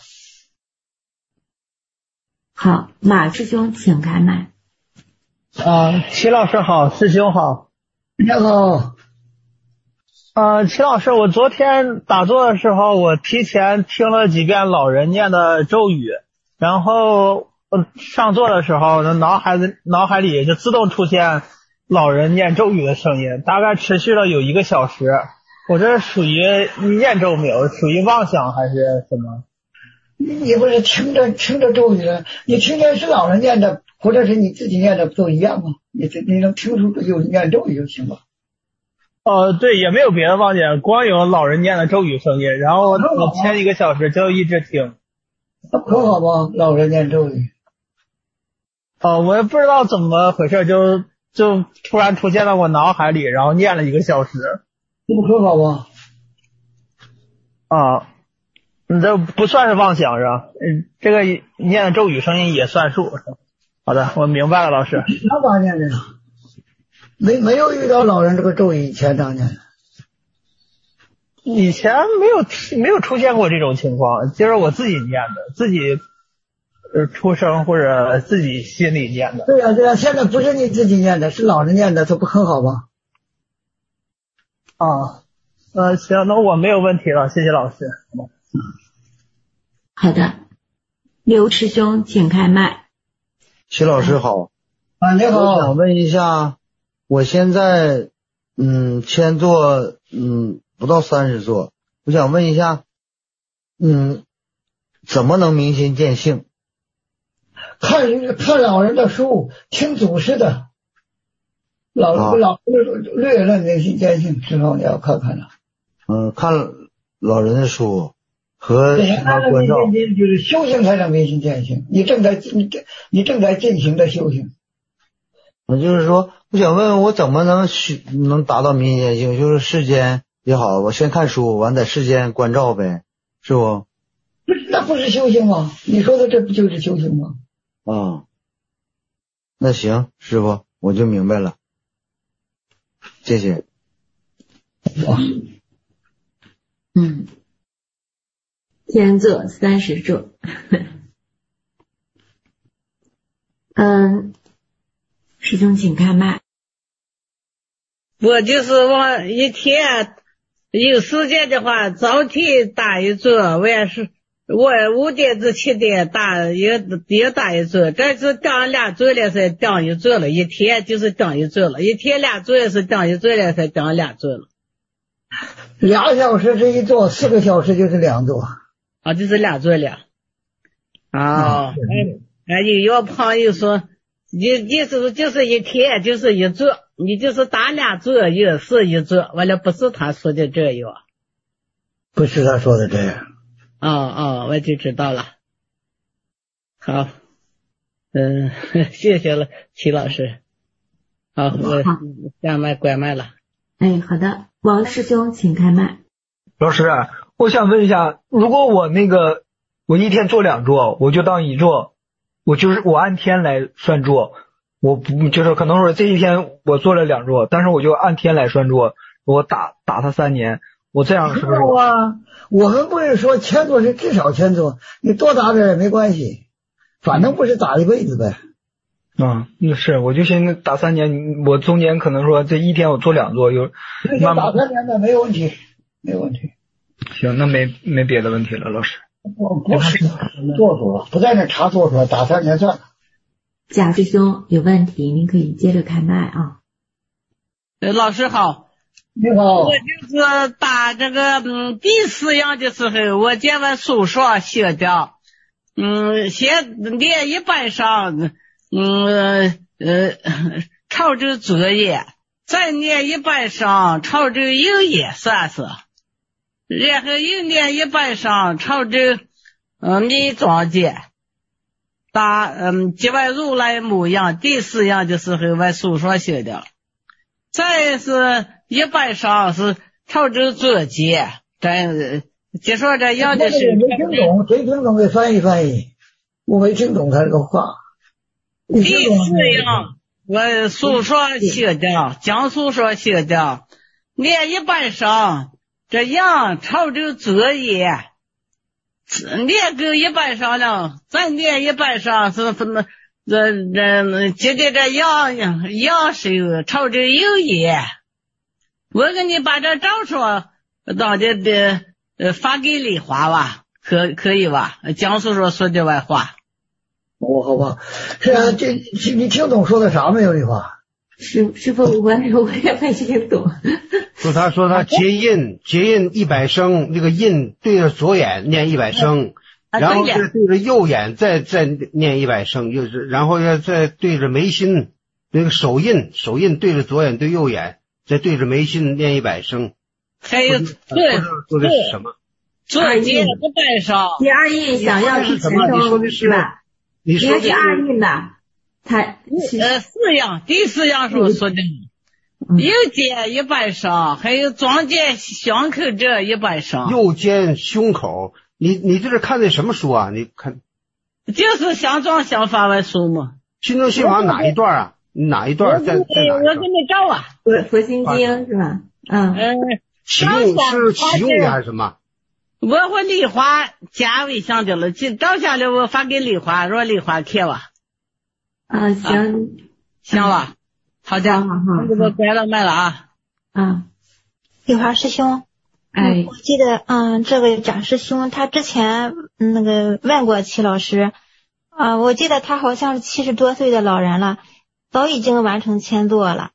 好，马师兄请开麦。 啊，齐老师好，师兄好。 你好。 呃，齐老师，我昨天打坐的时候，我提前听了几遍老人念的咒语，然后呃上座的时候，脑海子脑海里就自动出现老人念咒语的声音，大概持续了有一个小时。我这属于念咒没有？属于妄想还是什么？ 你不是听着听着咒语了？你听见是老人念的，或者是你自己念的，不都一样吗？你这你能听出有念咒语就行了。 呃，对，也没有别的妄念，光有老人念的咒语声音，然后我前一个小时就一直听。 那可好吗？老人念咒语。 呃，我也不知道怎么回事，就就突然出现在我脑海里，然后念了一个小时。 这不可好吗？ 啊，你这不算是妄想是吧？嗯，这个念的咒语声音也算数。好的，我明白了，老师。 哪把念的？没没有遇到老人这个咒语以前当年。 以前没有没有出现过这种情况，就是我自己念的，自己呃出生或者自己心里念的。 对呀、啊、对呀、啊，现在不是你自己念的，是老人念的，这不很好吗？ 啊，呃，行，那我没有问题了，谢谢老师。 好的，刘师兄，请开麦。 齐老师好。 啊，你好。 我想问一下，我现在嗯千座嗯不到三十座，我想问一下，嗯，怎么能明心见性？ 看看老人的书，听祖师的。老、啊、老人略论明心见性之后，你要看看了。 嗯，看老人的书和他关照， 就是修行才能明心见性。你正在你正你正在进行的修行。 我就是说，我想问问我怎么能能达到明心见性？就是世间也好，我先看书，完在世间关照呗，是不？ 不是，那不是修行吗？你说的这不就是修行吗？ 啊，那行，师傅，我就明白了。谢谢。 嗯，千座三十座。嗯，师兄请开麦。 我就是往一天有时间的话，早起打一坐，我也是我五点至七点打也也打一坐，这次当俩坐了才当一坐了，一天就是当一坐了，一天俩坐也是当一坐了才当俩坐了。 俩小时是一坐，四个小时就是两坐。 啊，就是俩坐了。啊，哎哎，有要朋友说，你你是就是一天就是一坐，你就是打俩坐也是一坐，完了不是他说的这样。 不是他说的这样。 哦哦，我就知道了。好，嗯，谢谢了，齐老师。好，我下麦关麦了。 哎，好的，王师兄请开麦。 老师，我想问一下，如果我那个我一天做两桌，我就当一桌，我就是我按天来算桌，我不就是可能说这一天我做了两桌，但是我就按天来算桌，我打打他三年，我这样是不是？ 啊，我们不是说千座是至少千座，你多打点也没关系，反正不是打一辈子呗。 啊，那是，我就现在打三年，我中间可能说这一天我做两座，有慢慢打三年的没有问题，没有问题。 行，那没没别的问题了，老师。 我不是做出了，不在那查做出来，打三年算了。 贾师兄有问题，您可以接着开麦啊。 呃，老师好。 你好。 我就是打这个嗯第四样的时候，我见我书上写的，嗯，写练一半上。嗯呃，潮州作业，再念一半上潮州有也算是，然后又念一半上潮州嗯密庄节，打嗯几万如来模样，第四样的时候我书上写的，再是一半上是潮州作业，这就说这样的是没听懂，谁听懂给翻译翻译，我没听懂他这个话。 第四样，我书上写的，江苏上写的，练一半上，这样潮州作业，练够一半上了，再练一半上是什么？这这接着这样样是潮州有业，我给你把这照书当的的呃发给你话吧，可可以吧？江苏上说的外话。 哦，好吧，是啊，这你听懂说的啥没有？你话师师傅，我我也没听懂。 说他说他结印，结印一百声，那个印对着左眼念一百声，然后再对着右眼再再念一百声，就是然后要再对着眉心那个手印，手印对着左眼对右眼，再对着眉心念一百声。 还有对说的是什么？ 做结不带上。 第二印想要是神通是吧？ 你说的是二印的，他呃四样，第四样是我说的，右肩一半上，还有庄肩胸口这一半上。 右肩胸口，你你这是看的什么书啊？你看， 就是相状相法文书嘛。 心中心法哪一段啊？哪一段在在哪？ 我给你找啊。 佛佛心经是吧？嗯。 嗯， 启用是启用的还是什么？ 我和丽华加微信的了，照下来我发给丽华，说丽华看吧。 啊，行， 行了，好的，好好，我改了麦了啊。 啊， 丽华师兄， 哎， 我记得，嗯，这位贾师兄他之前那个问过齐老师，啊，我记得他好像是七十多岁的老人了，早已经完成签座了。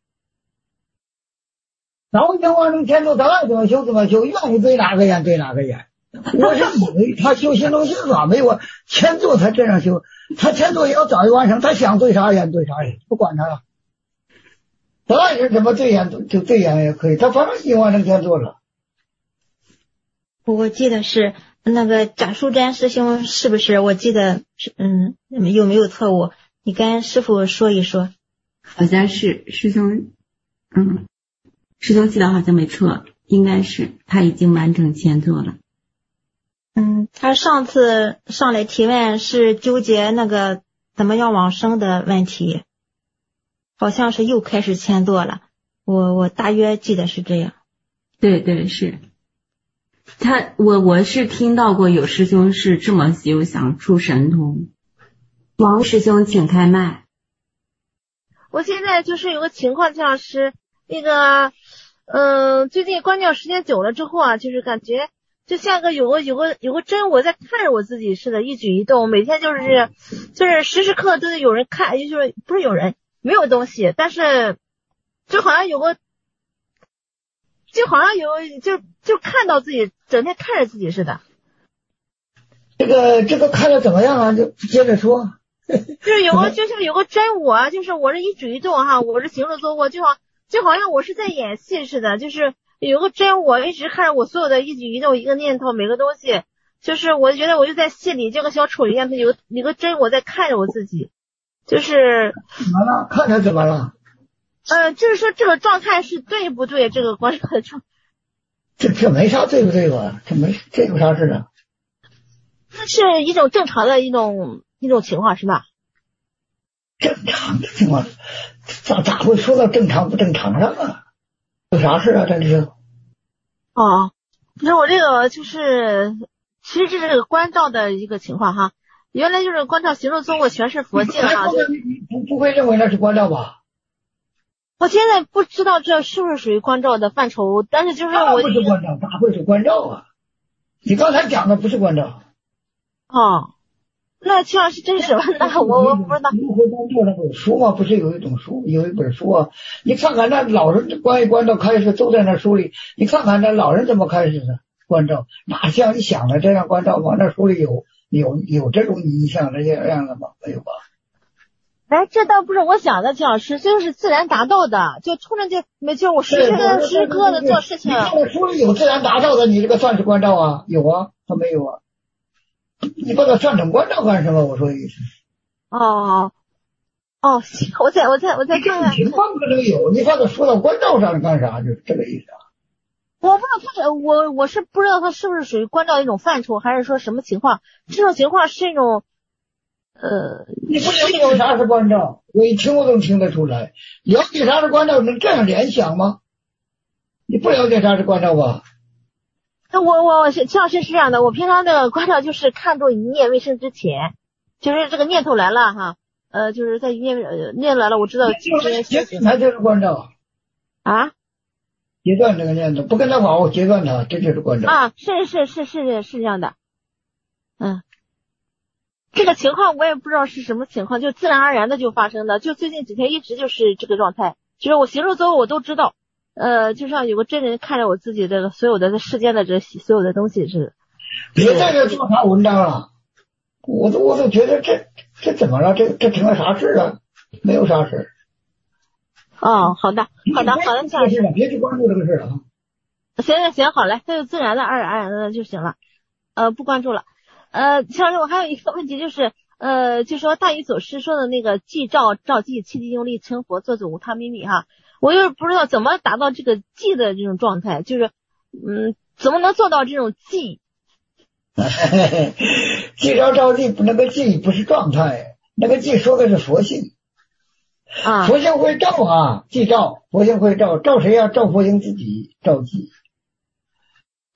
早已经完成签座，他爱怎么修怎么修，愿意对哪个眼对哪个眼。我是以为他修心中心法没有签座才这样修，他签座也要早一完成，他想对啥眼对啥眼，不管他了。他爱是怎么对眼就对眼也可以，他反正已经完成签座了。 我记得是那个贾淑珍师兄，是不是？我记得是，嗯，有没有错误？你跟师傅说一说。 好像是师兄，嗯，师兄记得好像没错，应该是他已经完成签座了。 嗯，他上次上来提问是纠结那个怎么样往生的问题，好像是又开始签座了。我我大约记得是这样。 对对是。他我我是听到过有师兄是这么修想出神通。王师兄请开麦。 我现在就是有个情况，姜老师，那个嗯、呃，最近观照时间久了之后啊，就是感觉就像个有个有个有个真我在看着我自己似的，一举一动，每天就是就是时时刻刻都得有人看，就是不是有人没有东西，但是就好像有个就好像有就就看到自己整天看着自己似的。 这个这个看着怎么样啊？就接着说。 就是有个就像有个真我，就是我这一举一动哈，我这行住坐卧就好就好像我是在演戏似的，就是有个真我一直看着我所有的一举一动，一个念头，每个东西，就是我觉得我就在戏里，就跟小丑一样，有有个真我在看着我自己，就是怎么了？看着怎么了？ 呃，就是说这个状态是对不对？这个观察的状， 这这没啥对不对吧？这没这有啥事啊？ 这是一种正常的一种一种情况是吧？ 正常的情况，咋咋会说到正常不正常上啊？有啥事啊？这是？ 哦，那我这个就是，其实这是个关照的一个情况哈。原来就是关照行住坐卧全是佛境哈。 你不不会认为那是关照吧？ 我现在不知道这是不是属于关照的范畴，但是就是我不是关照，咋会是关照啊？你刚才讲的不是关照。 哦。那这样是真什么呢？我我不知道。 如何关照那本书吗？不是有一种书，有一本书啊？你看看那老人关于关照开示都在那书里，你看看那老人怎么开示的关照，哪像你想的这样关照吗？那书里有有有这种影响的这样的吗？没有吧？ 哎，这倒不是我想的，姜老师，这就是自然达到的，就冲着这没就我时时时刻的做事情。 你看那书里有自然达到的，你这个算是关照啊？有啊，他没有啊？你把它算成关照干什么？我说意思。 哦哦，我再我再我再看看。 情况可能有，你把它说到关照上干啥？就是这个意思啊。 我不知道他，我我是不知道他是不是属于关照的一种范畴，还是说什么情况？这种情况是一种，呃， 你不了解啥是关照，我一听我都听得出来。了解啥是关照，能这样联想吗？你不了解啥是关照吧？ 那我我是姜老师是这样的，我平常的关照就是看住一念未生之前，就是这个念头来了哈，呃，就是在一念呃念来了，我知道就是截断它就是关照啊， 截断这个念头，不跟他往后截断它，这就是关照啊，是是是是是这样的，嗯，这个情况我也不知道是什么情况，就自然而然的就发生的，就最近几天一直就是这个状态，就是我行住坐卧我都知道。呃，就像有个真人看着我自己的所有的世间的这所有的东西是。 别在这做啥文章了，我都我都觉得这这怎么了？这这成了啥事啊？没有啥事。 哦，好的，好的，好的，姜老师， 别去关注这个事啊。 行行行，好嘞，它就自然的、而然的就行了，呃，不关注了。呃，姜老师，我还有一个问题就是，呃，就说大禹祖师说的那个寂照照寂，七地用力成佛，作祖无他秘密哈。我又不知道怎么达到这个寂的这种状态，就是嗯，怎么能做到这种寂？ 寂照照寂，那个寂不是状态，那个寂说的是佛性啊， 佛性会照啊，寂照，佛性会照，照谁呀、啊？照佛性自己，照寂。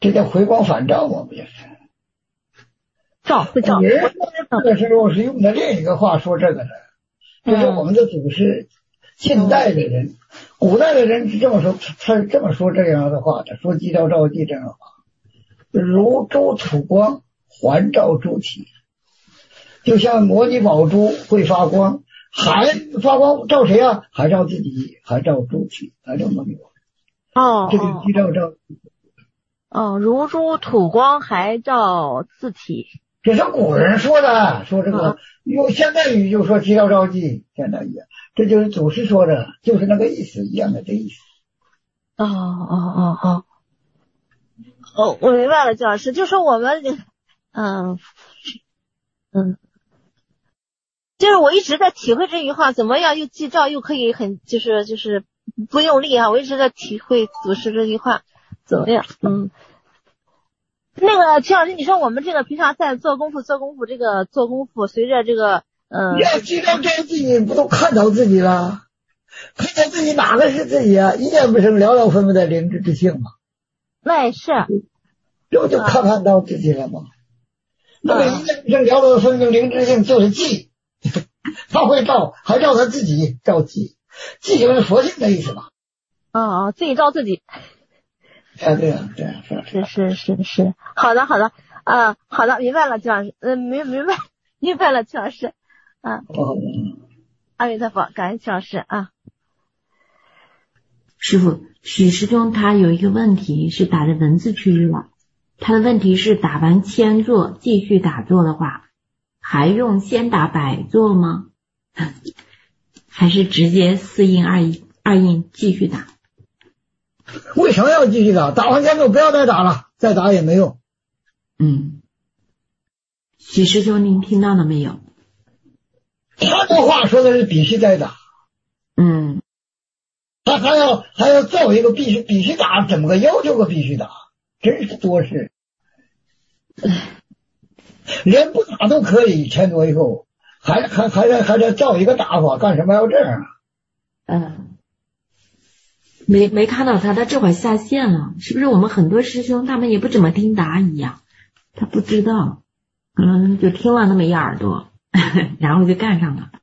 这叫回光返照嘛，不就是？ 照会照。 人这个时候是用的另一个话说这个的，就是我们的祖师，近代的人，嗯、古代的人是这么说，他是这么说这样的话的，说寂照照寂这样的话，如珠吐光，环照诸体，就像摩尼宝珠会发光，还发光照谁啊？还照自己，还照诸体，还照摩尼宝珠。 哦， 这个寂照照。 哦，如珠吐光，还照自体。 这是古人说的，说这个用现代语就说寂照照寂，现代语，这就是祖师说的，就是那个意思一样的这意思。 哦哦哦哦，哦，我明白了，姜老师，就说我们，嗯嗯，就是我一直在体会这句话，怎么样又寂照又可以很就是就是不用力啊，我一直在体会祖师这句话怎么样，嗯。那个秦老师，你说我们这个平常在做功夫、做功夫，这个做功夫，随着这个，嗯， 要寂照照自己，不都看到自己了？看到自己哪个是自己啊？一念不生，了了分不在灵智之性嘛。 那也是， 这不就看看到自己了吗？嗯、那么一念不生，了了分明灵智性就是寂，他会照，还照他自己，照寂，寂就是佛性的意思嘛。 哦哦，自己照自己。 啊，对啊，对啊， 是是是是，好的好的，啊、呃，好的，明白了，姜老师，嗯，明明白明白了，姜老师，啊， 哦， 阿弥陀佛，感恩姜老师啊。 师父，许师兄他有一个问题是打在文字区域了，他的问题是打完千坐继续打坐的话，还用先打百坐吗？还是直接四印二印二印继续打？ 为什么要继续打？打完千坐不要再打了，再打也没用。 嗯，许师兄您听到了没有？ 他这话说的是必须再打。 嗯， 他还要还要造一个必须必须打，怎么个要求个必须打？真是多事。连不打都可以，千多以后还还还得还得造一个打法，干什么要这样啊？ 嗯。没没看到他，他这会儿下线了，是不是我们很多师兄他们也不怎么听答疑呀？他不知道，可能就听了那么一耳朵，然后就干上了。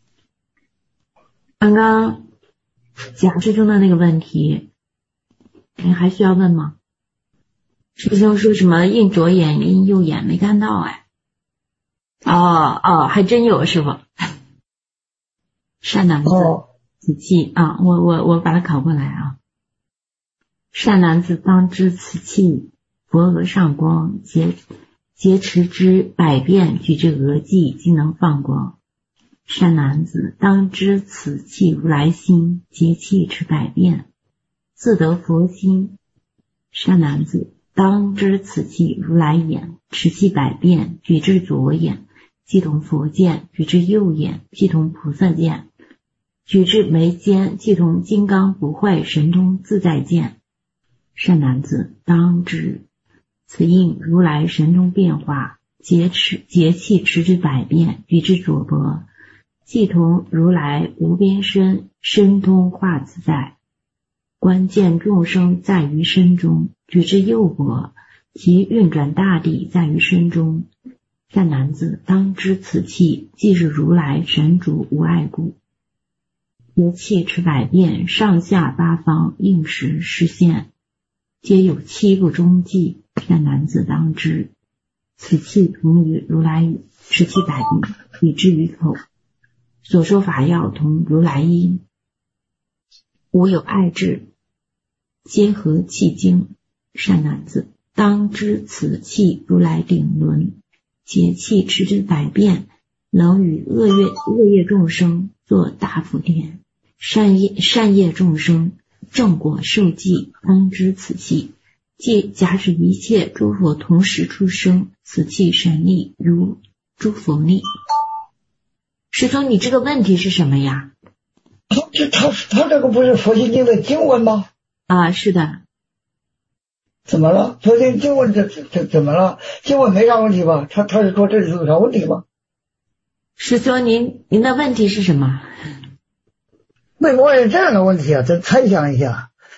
刚刚贾师兄的那个问题，你还需要问吗？师兄说什么印左眼印右眼没看到哎？哦哦，还真有师傅，善男子。哦此气啊，我我我把它拷过来啊。善男子当知此气，佛额上光，劫劫持之百变，举之额际，即能放光。善男子当知此气如来心，劫气持百变，自得佛心。善男子当知此气如来眼，持气百变，举之左眼，即同佛见；举之右眼，即同菩萨见。举至眉间，即同金刚不坏神通自在见。善男子当知，此应如来神通变化，劫持劫气持之百变，举之左脖，即同如来无边身神通化自在。关键众生在于身中，举之右脖，其运转大地在于身中。善男子当知此气即是如来神主无碍故。劫气持百变，上下八方应时实现，皆有七个中际。善男子当知，此气同于如来语，持气百变，以之于口。所说法要同如来音，无有碍智，皆合气经。善男子当知，此气如来顶轮，劫气持之百变，能与恶业恶业众生作大福田。善业善业众生正果受记，当知此气，即假使一切诸佛同时出生，此气神力如诸佛力。师兄，你这个问题是什么呀？ 他这他他这个不是佛心经的经文吗？ 啊，是的。 怎么了？佛心经文这这怎么了？经文没啥问题吧？他他是说这是有啥问题吗？ 师兄，您您的问题是什么？ 为什么有这样的问题啊？咱猜想一下，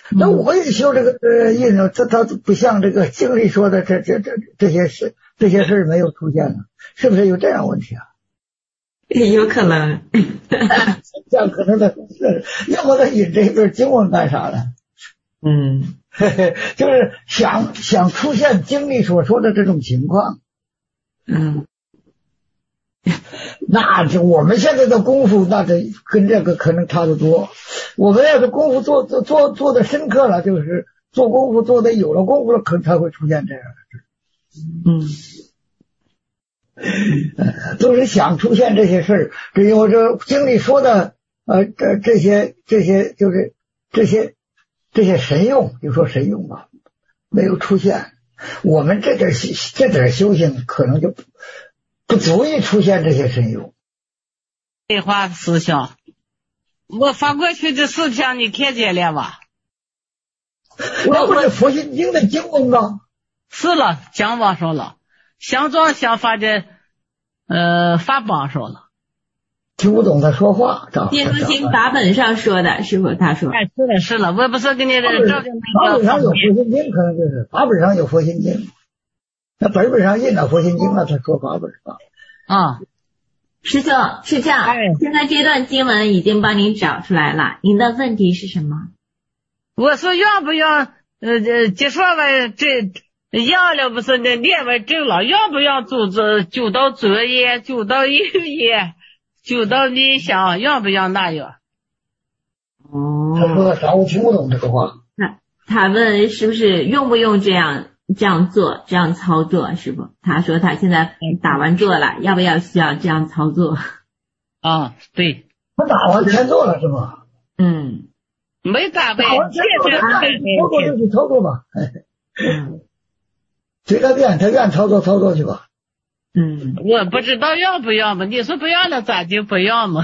那我也修这个呃印呢，它它不像这个经历说的这这这这些事这些事没有出现呢，是不是有这样问题啊？ 有可能， 这样可能的，要么他引这份经文干啥呢？ 嗯， 嘿嘿，就是想想出现经历所说的这种情况。 嗯， 那就我们现在的功夫，那这跟这个可能差得多。我们要是功夫做做做做的深刻了，就是做功夫做的有了功夫了，可能才会出现这样的事。嗯，都是想出现这些事儿。只有这经历说的呃这这些这些就是这些这些神用，就说神用吧，没有出现。我们这点这点修行可能就不不足以出现这些神用。 废话思想，我发过去的视频你看见了吧？ 那不是佛心经的经文吗？ 是了，讲网上了，相撞相发的呃发榜上了。 听不懂他说话， 经不经法本上说的，师傅他说。 哎，是的，是了，我不是跟你这照着那个。法本上有佛心经，可能就是法本上有佛心经，那本本上印了佛心经了，他说法本上。 啊， 师兄是这样，哎、现在这段经文已经帮您找出来了，您的问题是什么？ 我说要不要呃呃，结束完这要了不是那练完证了，要不要组织就到昨夜，就到右夜，就到理想，要不要那样？ 哦， 他说的啥？我听不懂这个话。 他他问是不是用不用这样这样做，这样操作，师傅？他说他现在打完坐了，要不要需要这样操作？ 啊，对， 他打完天做了是吗？ 嗯。 没打呗， 打完天做了，操作就去操作吧。 嗯， 随他便，他愿操作操作去吧。 嗯，我不知道要不要嘛，你说不要了，咋就不要嘛？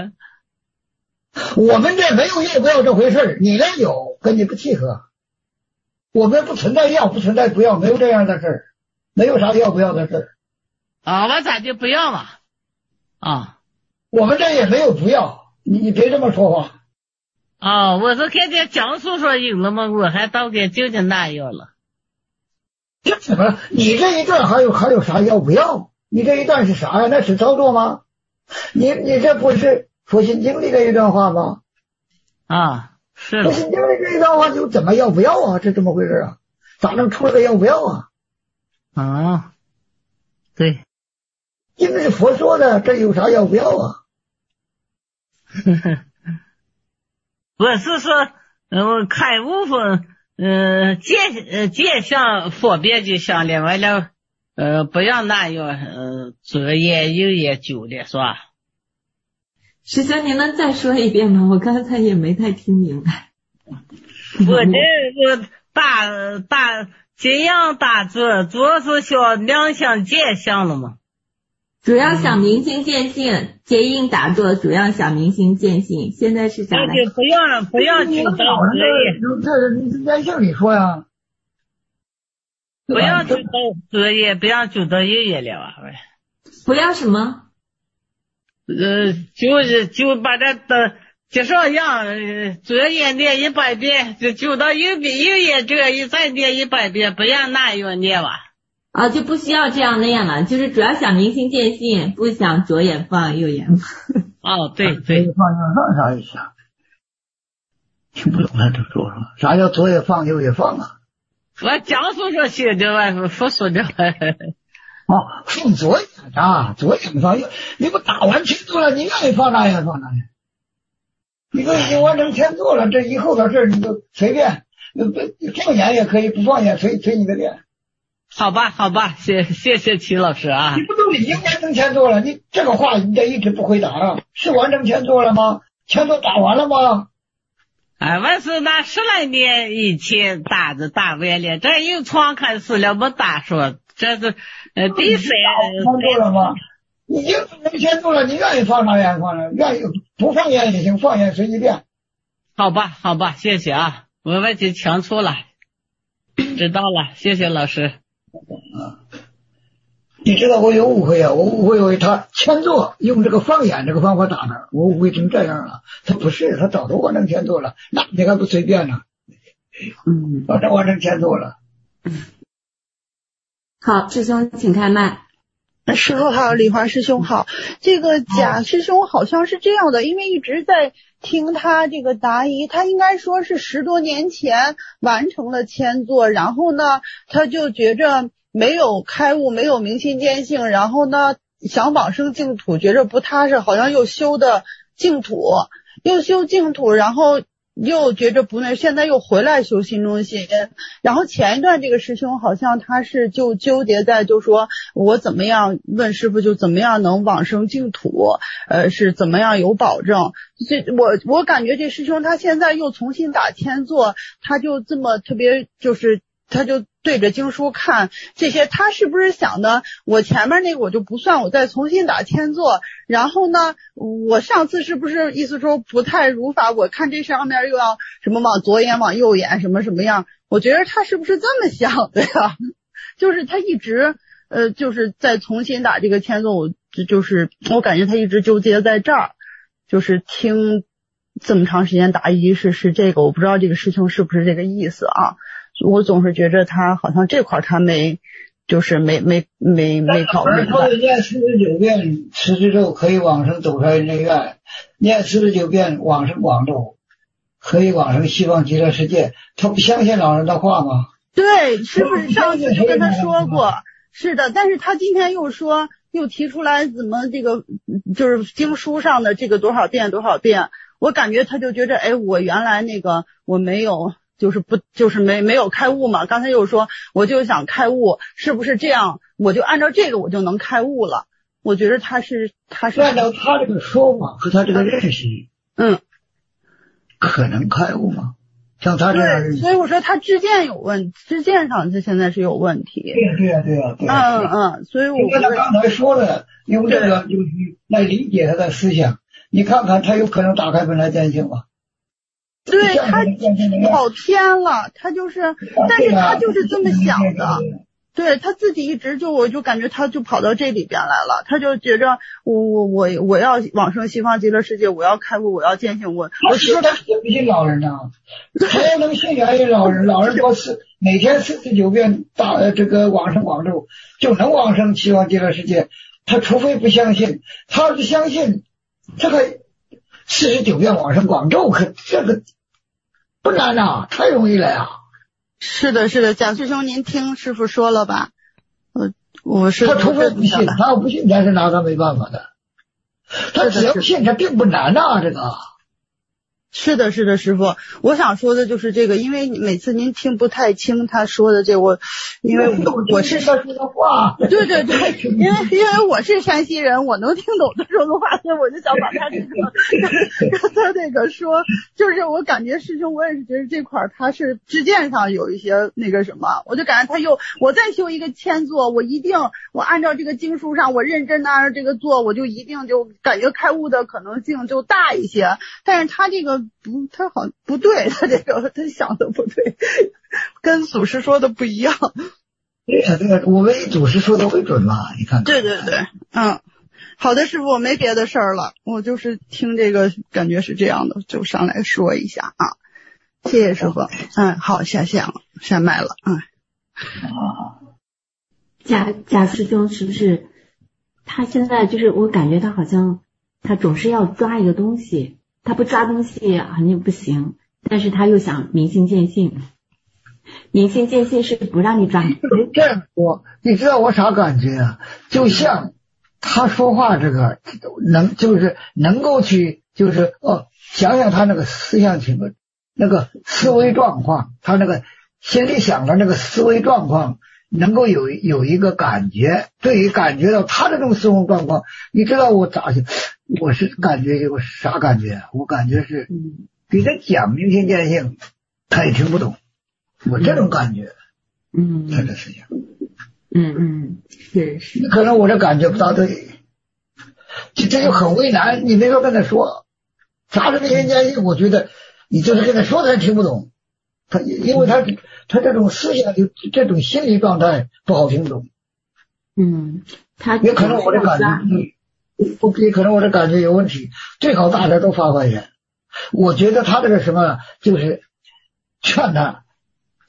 我们这没有要不要这回事，你那有跟你不契合。我们不存在要，不存在不要，没有这样的事儿，没有啥要不要的事儿。 啊，我咋就不要嘛？啊， 我们这也没有不要，你你别这么说话。 哦，我是看见江叔说有了嘛，我还到底究竟那样了。 这怎么了？你这一段还有还有啥要不要？你这一段是啥呀？那是操作吗？你你这不是佛心经里的一段话吗？ 啊，是佛心经里这一段话就怎么要不要啊？这怎么回事啊？咋能出了个要不要啊？ 啊，对， 经是佛说的，这有啥要不要啊？ 呵呵。我是说，呃，开悟分，呃，界呃界相佛别就相了，完了，呃，不要那样，呃，左眼右眼久的是吧？ 师兄，您能再说一遍吗？我刚才也没太听明白。 我这个大大这样打坐，坐是小两相界相了吗？ 主要想明心见性，结印打坐主要想明心见性。现在是咋的？ 就不要不要去到昨夜， 这这在性里说呀， 不要去到昨夜，不要去到右夜了啊！ 不要什么？ 呃，就是就把这的介绍样，昨夜念一百遍，就就到右边右夜这一再念一百遍，不要那样念吧。 啊，就不需要这样那样了，就是主要想明心见性，不想左眼放右眼放。 哦，对对， 放右放啥意思啊？听不懂他这说什么？啥叫左眼放右眼放啊？ 我江苏说写的吧，不说的。 哦，放左眼啊，左眼放右，你不打完天坐了，你愿意放哪眼放哪眼。你都已经完成天坐了，这以后的事你就随便，放眼也可以，不放眼随随你的便。 好吧，好吧，谢谢谢齐老师啊！ 你不都已经完成前座了？你这个话你得一直不回答啊！是完成前座了吗？前座打完了吗？ 哎，我是那十来年以前打的打完了，这又创开始了，没打说，这是呃第三前座了吗？已经完成前座了，你愿意放哪眼放哪，愿意不放眼也行，放眼随你便。 好吧，好吧，谢谢啊，我们就清楚了，知道了，谢谢老师。 啊，你知道我有误会啊！我误会为他前座用这个放眼这个方法打的，我误会成这样了。他不是，他早都完成前座了，那你还不随便呢？ 嗯， 反正完成前座了。 嗯，好，师兄请开麦。 师父好，李华师兄好。这个贾师兄好像是这样的，因为一直在听他这个答疑，他应该说是十多年前完成了签座，然后呢，他就觉着没有开悟，没有明心见性，然后呢，想往生净土，觉着不踏实，好像又修的净土，又修净土，然后又觉着不那，现在又回来修心中心。然后前一段这个师兄好像他是就纠结在就说我怎么样问师父就怎么样能往生净土，呃是怎么样有保证。这我我感觉这师兄他现在又重新打签座，他就这么特别就是他就对着经书看这些，他是不是想的我前面那个我就不算，我再重新打签座，然后呢我上次是不是意思说不太如法，我看这上面又要什么往左眼往右眼什么什么样，我觉得他是不是这么想的呀？就是他一直呃就是在重新打这个签座，我就是我感觉他一直纠结在这儿，就是听这么长时间答疑是是这个，我不知道这个师兄是不是这个意思啊？我总是觉着他好像这块他没，就是没没没没搞明白。 念四十九遍持之咒可以往生走出内院，念四十九遍往生广州，可以往生西方极乐世界。他不相信老人的话吗？ 对，是不是上次就跟他说过？是的，但是他今天又说又提出来怎么这个就是经书上的这个多少遍多少遍，我感觉他就觉着哎，我原来那个我没有。就是不就是没没有开悟嘛，刚才又说我就想开悟，是不是这样我就按照这个我就能开悟了？我觉得他是他是按照他这个说法和他这个认识， 嗯， 可能开悟吗？像他这样认识， 所以我说他知见有问，知见上他现在是有问题。 对呀对呀对呀对呀。 嗯嗯，所以我跟他刚才说的，用这个就是来理解他的思想，你看看他有可能打开本来见性吗？ 对，他跑偏了，他就是，但是他就是这么想的，对他自己一直就我就感觉他就跑到这里边来了，他就觉着我我我我要往生西方极乐世界，我要开悟，我要见性，我我说他信不信老人呢？他要能信原因老人，老人说是每天四十九遍大这个往生广州就能往生西方极乐世界，他除非不相信，他要是相信这个。四十九遍往生广州，可这个不难啊，太容易了呀。 是的，是的，贾师兄，您听师傅说了吧？我我是他除非不信，他要不信，咱是拿他没办法的。他只要信，他并不难啊，这个。 是的，是的，师傅，我想说的就是这个，因为每次您听不太清他说的这我，因为我我是他说的话， 对对对，因为因为我是山西人，我能听懂他说的话，所以我就想把他这个让他那个说，就是我感觉师兄，我也是觉得这块他是知见上有一些那个什么，我就感觉他又我再修一个签座，我一定我按照这个经书上，我认真的按照这个做，我就一定就感觉开悟的可能性就大一些，但是他这个。不，他好不对，他这个他想的不对，跟祖师说的不一样。 对呀，这个我们祖师说的会准嘛？你看看。 对对对，嗯，好的，师傅，我没别的事儿了，我就是听这个感觉是这样的，就上来说一下啊。谢谢师傅，嗯，好，下线了，下麦了，嗯。 啊， 贾贾师兄是不是？他现在就是我感觉他好像他总是要抓一个东西。他不抓东西好像不行，但是他又想明心见性。明心见性是不让你抓。 这样说，你知道我啥感觉啊？就像他说话这个能就是能够去就是哦，想想他那个思想情况，那个思维状况，他那个心里想的那个思维状况，能够有有一个感觉，对于感觉到他的这种思维状况，你知道我咋去？我是感觉有啥感觉？我感觉是给他讲明心见性，他也听不懂。我这种感觉， 嗯， 他这思想， 嗯嗯，是是。 可能我这感觉不大对，这这就很为难。你没法跟他说，啥是明心见性？我觉得你就是跟他说，他也听不懂。他因为他他这种思想就这种心理状态不好听懂。 嗯，他也可能我的感觉。不，也可能我的感觉有问题，最好大家都发发言。我觉得他这个什么，就是劝他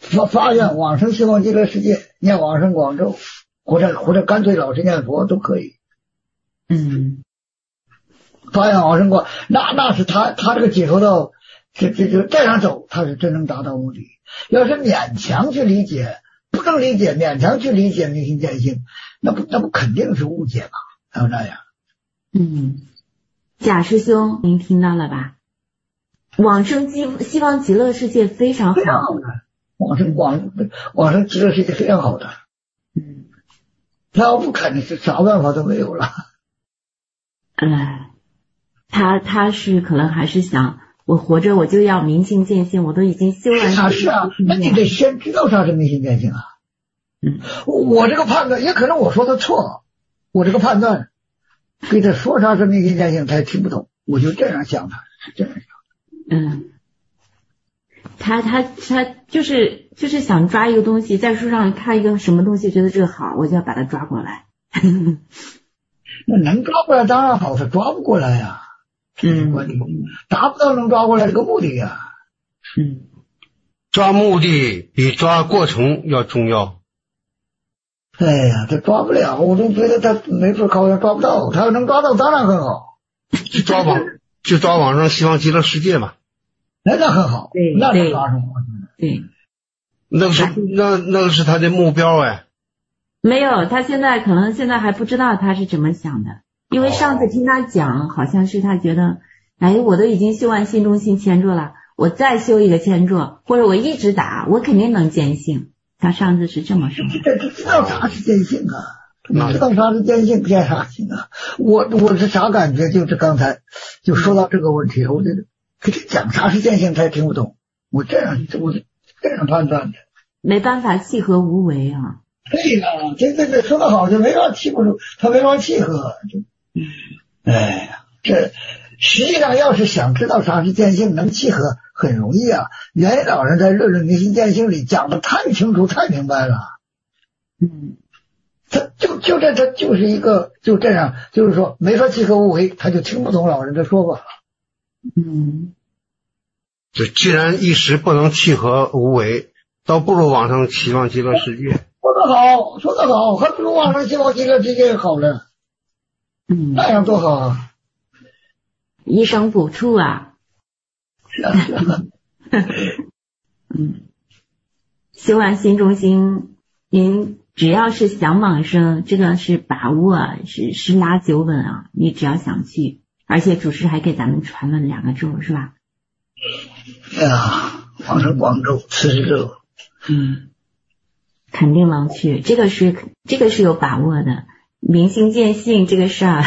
发发愿往生西方极乐世界，念往生广咒，或者或者干脆老实念佛都可以。 嗯， 发愿往生广，那那是他他这个解脱道，这这这这样走，他是真正达到目的。要是勉强去理解，不能理解，勉强去理解明心见性，那不那不肯定是误解嘛？还有那样。 嗯，贾师兄，您听到了吧？往生西西方极乐世界非常好， 非常好的，往生往往生极乐世界非常好的。 嗯， 他要不肯，是啥办法都没有了。 哎，他他是可能还是想，我活着我就要明心见性，我都已经修完。 啊是啊，那你得先知道啥是明心见性啊。 嗯， 我这个判断也可能我说的错，我这个判断给他说啥是明心见性，他也听不懂，我就这样想他，是这样想。 嗯，他他他就是就是想抓一个东西，在书上看一个什么东西，觉得这个好，我就要把它抓过来。 那能抓过来当然好，他抓不过来呀、啊， 嗯， 达不到能抓过来这个目的呀、啊。 嗯， 抓目的比抓过程要重要。 哎呀，他抓不了，我都觉得他没准考验抓不到，他要能抓到当然很好。 就抓往就抓往生西方极乐世界嘛。 那那很好， 对， 那能抓上。 对， 那个是那那个是他的目标哎。 没有，他现在可能现在还不知道他是怎么想的，因为上次听他讲，好像是他觉得，哎，我都已经修完心中心千咒了，我再修一个千咒，或者我一直打，我肯定能见性。他上次是这么说的。 这这知道啥是见性啊？知道啥是见性，见啥性啊？我我是啥感觉？就是刚才就说到这个问题，我觉得给他讲啥是见性，他也听不懂。我这样我这样判断的， 没办法契合无为啊。 对了，这这这说的好，就没法契合，他没法契合。 嗯， 哎呀，这实际上要是想知道啥是见性，能契合很容易啊。元羿老人在《论论明心见性》里讲的太清楚、太明白了。 嗯， 他就就这，他就是一个就这样，就是说没法契合无为，他就听不懂老人的说法了。 嗯， 就既然一时不能契合无为，倒不如往生西方极乐世界。 说得好，说得好，还不如往生西方极乐世界好了。 嗯， 那样多好啊！ 一生补处啊。 是啊，是啊。 嗯，修完心中心，您只要是想往生，这个是把握，是是拉九稳啊。你只要想去，而且主持还给咱们传了两个咒，是吧？ 哎呀，往生广州四十咒。 嗯，肯定能去，这个是这个是有把握的。明心见性这个事儿，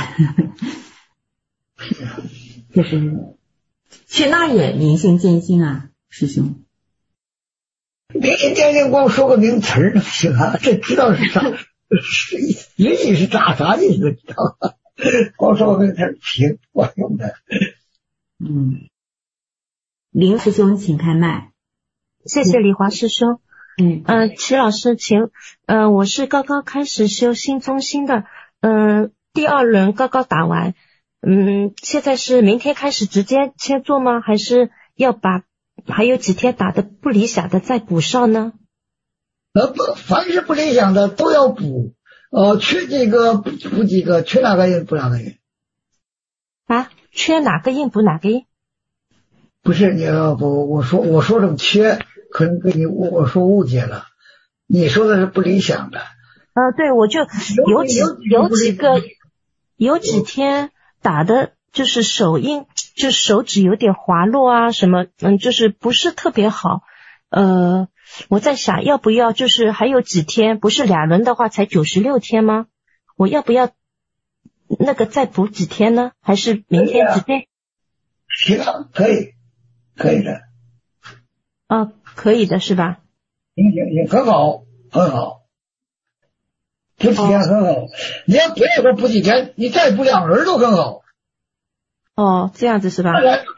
就是去那也明心见性啊，师兄。 明心见性光说个名词儿能行啊？这知道是啥？是实际是啥啥意思？知道吗？光说个名词儿行，管用的。 嗯，林师兄请开麦。 谢谢李华师兄。 嗯呃，齐老师，请，呃，我是刚刚开始修心中心的，嗯、呃，第二轮刚刚打完，嗯，现在是明天开始直接切做吗？还是要把还有几天打的不理想的再补上呢？ 呃不，凡是不理想的都要补，呃，缺几个补补几个，缺哪个印补哪个印。 啊，缺哪个印补哪个印？ 不是你要不我说我说成缺。可能给你我说误解了，你说的是不理想的。 呃，对，我就有几有几个有几天打的就是手印，就手指有点滑落啊，什么嗯，就是不是特别好。呃，我在想要不要就是还有几天，不是两轮的话才九十六天吗？我要不要那个再补几天呢？还是明天直接？ 行啊，可以，可以的。 啊。可以的是吧？ 行行行，很好，很好，补几天很好。哦、你要补一会儿补几天，你再补两轮都很好。 哦，这样子是吧？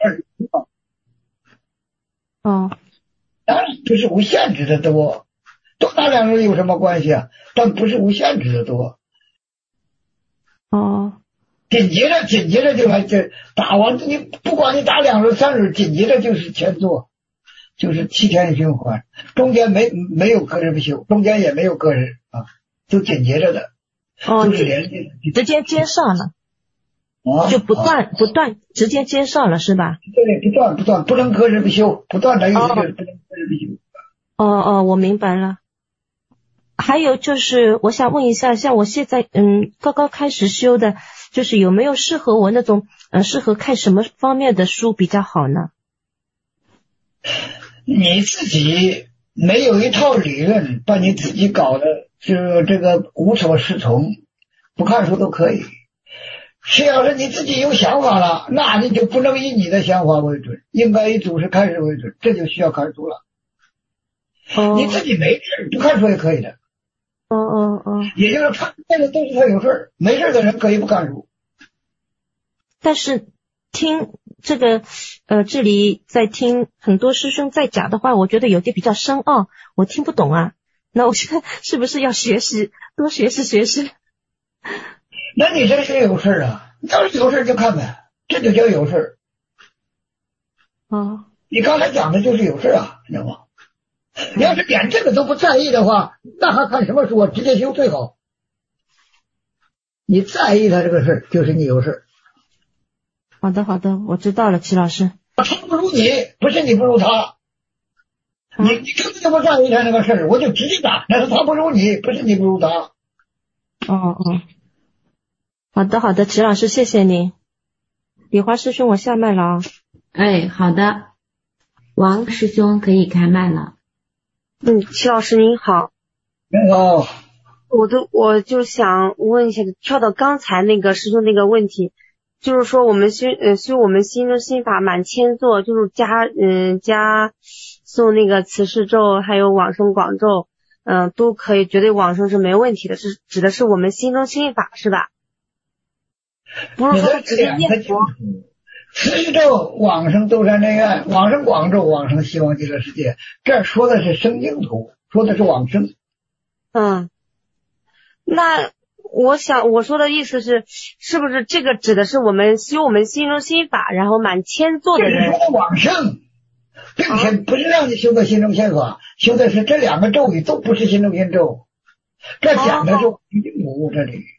哦， 当然不是无限制的多，多打两轮有什么关系啊？但不是无限制的多。 哦， 紧接着紧接着就还就打完，你不管你打两轮三轮，紧接着就是前做。 就是七天循环，中间没没有隔日不休，中间也没有隔日啊，就紧接着的， 哦， 就是连着直接接上了， 啊， 就不断、 啊、 不断直接接上了是吧？ 对，不断不断，不能隔日不休，不断的意思就是不能隔日不休。 哦哦，我明白了。还有就是，我想问一下，像我现在嗯刚刚开始修的，就是有没有适合我那种嗯适合看什么方面的书比较好呢？ 你自己没有一套理论，把你自己搞得就这个无所适从，不看书都可以。是要是你自己有想法了，那你就不能以你的想法为准，应该以祖师开示为准，这就需要看书了。 哦， 你自己没事不看书也可以的。 哦哦哦， 也就是看这个都是他有事儿，没事的人可以不看书。 但是听这个呃，这里在听很多师兄在讲的话，我觉得有些比较深奥，我听不懂啊。那我现在是不是要学习，多学习学习？ 那你这是有事啊？要是有事就看呗，这就叫有事。 哦， 你刚才讲的就是有事啊，知道吗？你要是连这个都不在意的话，那还看什么书啊？直接修最好。你在意他这个事，就是你有事。 好的好的，我知道了，齐老师。 他不如你，不是你不如他。嗯、你你根本就不在意他那个事，我就直接打，那是他不如你，不是你不如他。 哦哦，好的好的，齐老师谢谢你。李花师兄，我下麦了啊。 哎，好的，王师兄可以开麦了。 嗯，齐老师您好。 您好。 我都我就想问一下，跳到刚才那个师兄那个问题，就是说我们修呃修我们心中心法满千座，就是加嗯、呃、加诵那个慈氏咒，还有往生广咒，嗯、呃、都可以，绝对往生是没问题的，是指的是我们心中心法是吧？不是说直接念佛。 慈氏咒、往生兜山内院、往生广咒、往生西方极乐世界，这说的是生净土，说的是往生。 嗯，那我想我说的意思是，是不是这个指的是我们修我们心中心法，然后满千座的人？ 这是说的往生，并且不是让你修的心中心法，修的是这两个咒语都不是心中心咒，这讲的是往生净土这里。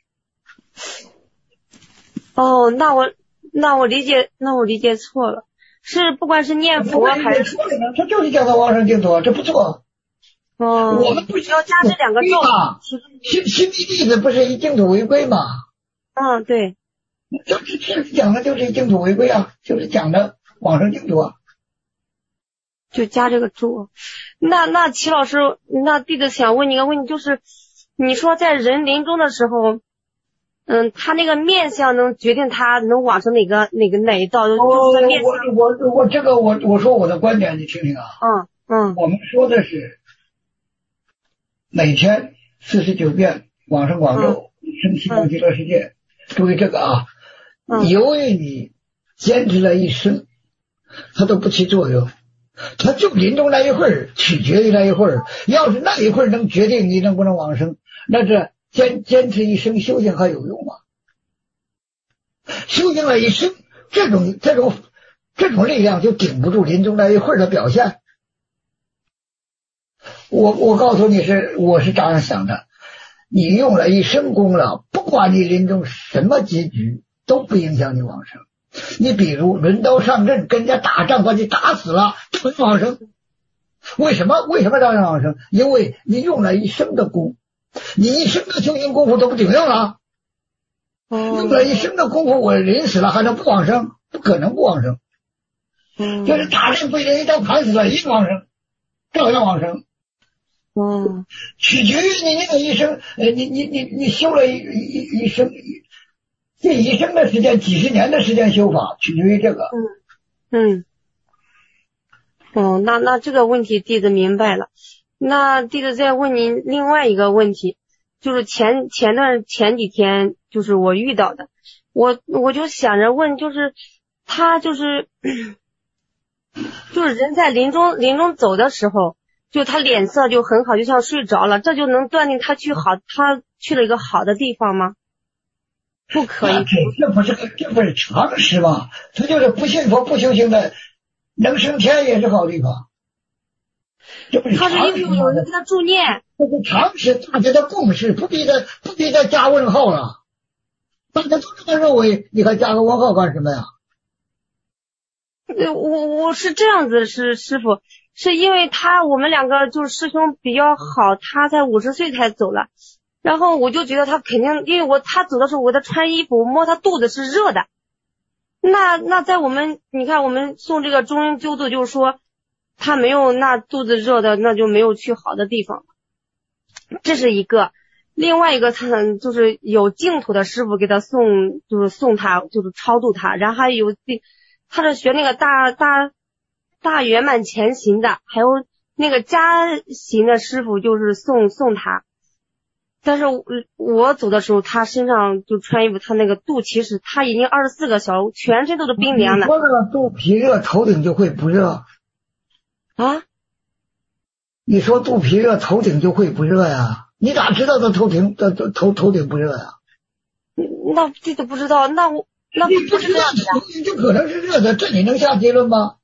哦，那我。那我理解，那我理解错了，是不管是念佛还是错了呢？这就是叫做往生净土，这不错。 哦， 我们不需要加这两个咒嘛？心心地弟子不是以净土为归吗？ 嗯，对， 就是这讲的就是以净土为归啊，就是讲的往生净土啊。 就加这个咒。那那齐老师，那弟子想问你一个问题，就是你说在人临终的时候。嗯，他那个面相能决定他能往生哪个哪个哪一道，就是面相。 我我我这个我我说我的观点，你听听啊。 嗯嗯。 我们说的是每天四十九遍往生广咒，生西方极乐世界。注意这个啊， 嗯、 由于你坚持了一生，它都不起作用，它就临终那一会儿，取决于那一会儿。要是那一会儿能决定你能不能往生，那这。坚坚持一生修行还有用吗？修行了一生，这种这种这种力量就顶不住临终那一会儿的表现。我我告诉你是我是这样想的，你用了一生功了，不管你临终什么结局，都不影响你往生。你比如抡刀上阵，跟人家打仗把你打死了，不能往生。为什么？为什么让人往生？因为你用了一生的功。你一生的修行功夫都不顶用了，用了一生的功夫，我临死了还能不往生？不可能不往生。 嗯， 就是打人被人一刀砍死了，一往生，照样往生。 嗯， 取决于你那个一生，呃，你你你你修了一一一生，这一生的时间，几十年的时间修法，取决于这个。 嗯嗯。哦，那那这个问题弟子明白了。那弟子再问您另外一个问题，就是前前段前几天就是我遇到的，我我就想着问，就是他就是就是人在临终临终走的时候，就他脸色就很好，就像睡着了，这就能断定他去好他去了一个好的地方吗？不可以， 这不是个这不是常识吗？他就是不信佛不修行的，能升天也是好地方。 他是因为有人给他助念。 这是常识，大家的共识，不必再不必再加问号了。大家都这么认为，你还加个问号干什么呀？ 呃，我我是这样子，是师傅，是因为他我们两个就是师兄比较好，他才五十岁才走了，然后我就觉得他肯定，因为我他走的时候我在穿衣服，摸他肚子是热的。那那在我们你看我们送这个中阴救度，就是说他没有那肚子热的，那就没有去好的地方。这是一个，另外一个他就是有净土的师傅给他送，就是送他，就是超度他，然后还有他是学那个大大大圆满前行的，还有那个家行的师傅就是送送他。但是我走的时候，他身上就穿衣服，他那个肚脐是他已经二十四个小时，全身都是冰凉的。 你说那个肚皮热，头顶就会不热啊？ 你说肚皮热，头顶就会不热呀？你咋知道他头顶的头头顶不热呀？ 那这个不知道，那我那你不知道头顶就可能是热的，这你能下结论吗？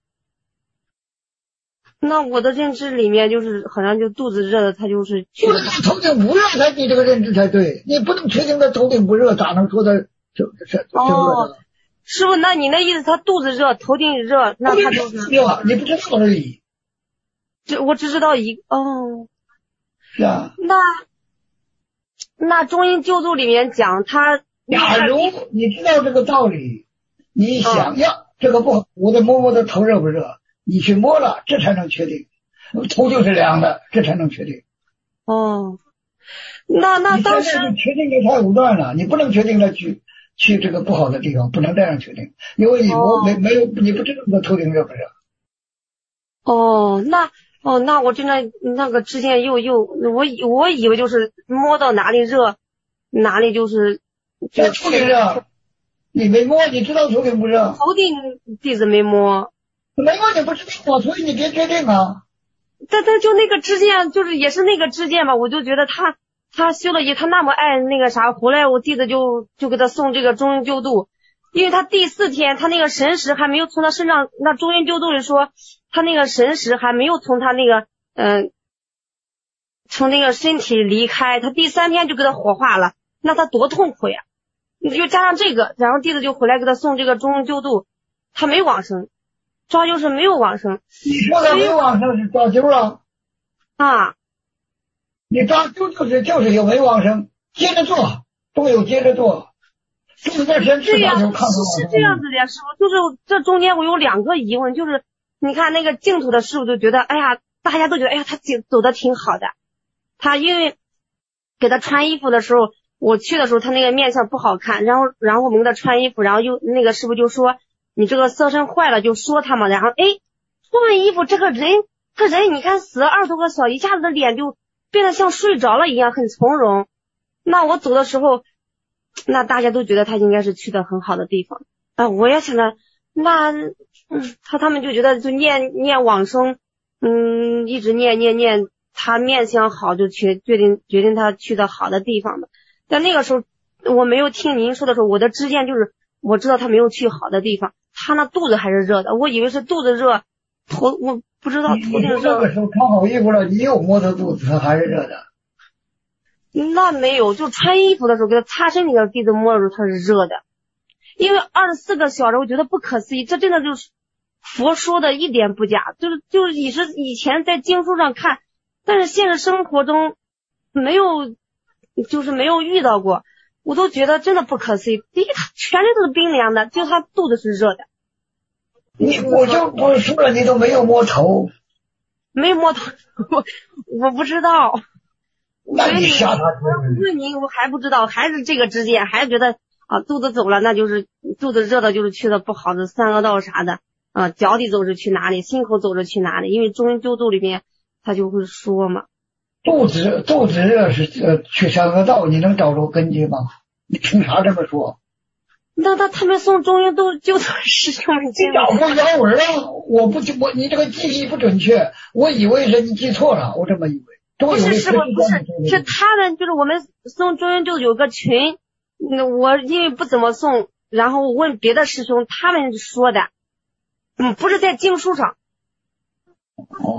那我的认知里面就是好像就肚子热的，他就是不是他头顶不热才你这个认知才对，你不能确定他头顶不热，咋能说他这这这哦，师傅，那你那意思他肚子热，头顶热，那他就是热，你不知道而已。 这我只知道一哦， 是啊。 那那中阴救度里面讲他， 假如你知道这个道理，你想要、嗯、这个不好，我得摸摸他头热不热，你去摸了，这才能确定，头就是凉的，这才能确定。 哦，那那当时你确定的太武断了，你不能确定他去去这个不好的地方，不能这样确定，因为你摸、哦、没没有你不知道他头顶热不热。 哦，那。哦，那我真的那个之前又又我以我以为就是摸到哪里热，哪里就是就头顶热，你没摸，你知道头顶不热？ 头顶弟子没摸， 没摸你不知道，所以你别决定啊。 但但就那个支箭，就是也是那个支箭吧，我就觉得他他修了业，他那么爱那个啥，回来我弟子就就给他送这个中阴救度，因为他第四天他那个神识还没有从他身上，那中阴救度里说。他那个神识还没有从他那个嗯、呃，从那个身体离开，他第三天就给他火化了，那他多痛苦呀！又加上这个，然后弟子就回来给他送这个中阴救度，他没往生，抓阄是没有往生。 你说他没往生是抓阄了啊？ 你抓阄就是就是有没往生，接着做都有接着做，就是在身对呀，是是这样子的呀，师傅，就是这中间我有两个疑问，就是。你看那个净土的师傅就觉得，哎呀，大家都觉得，哎呀，他走走的挺好的。他因为给他穿衣服的时候，我去的时候他那个面相不好看，然后然后我们给他穿衣服，然后又那个师傅就说你这个色身坏了，就说他嘛。然后哎，穿完衣服这个人，他人你看死了二十多个小，一下子的脸就变得像睡着了一样，很从容。那我走的时候，那大家都觉得他应该是去的很好的地方啊。我也想着那。嗯，他他们就觉得就念念往生，嗯，一直念念念，他面相好就决决定决定他去的好的地方的。但那个时候我没有听您说的时候，我的知见就是我知道他没有去好的地方，他那肚子还是热的，我以为是肚子热，头我不知道头顶热。 这个时候穿好衣服了，你又摸他肚子，他还是热的。 那没有，就穿衣服的时候给他擦身体的弟子摸的时候，他是热的。因为二十四个小时，我觉得不可思议，这真的就是佛说的一点不假，就是就是也是以前在经书上看，但是现实生活中没有，就是没有遇到过，我都觉得真的不可思议。第一，他全身都是冰凉的，就他肚子是热的。 你我就不是说了，你都没有摸头， 没摸头，我我不知道。 那你吓他？ 问你，我还不知道，还是这个知见，还是觉得。啊，肚子走了，那就是肚子热的，就是去的不好的三恶道啥的啊。脚底走是去哪里，心口走是去哪里？因为中阴救度里面他就会说嘛， 肚子肚子热是呃去三恶道，你能找着根据吗？你凭啥这么说？ 那他他们送中阴都救度师兄们， 你找过原文啊？我不我你这个记忆不准确，我以为是你记错了，我这么以为。 不是师傅，不是是他们，就是我们送中阴救有个群。那我因为不怎么送，然后问别的师兄，他们说的，嗯，不是在经书上。 哦，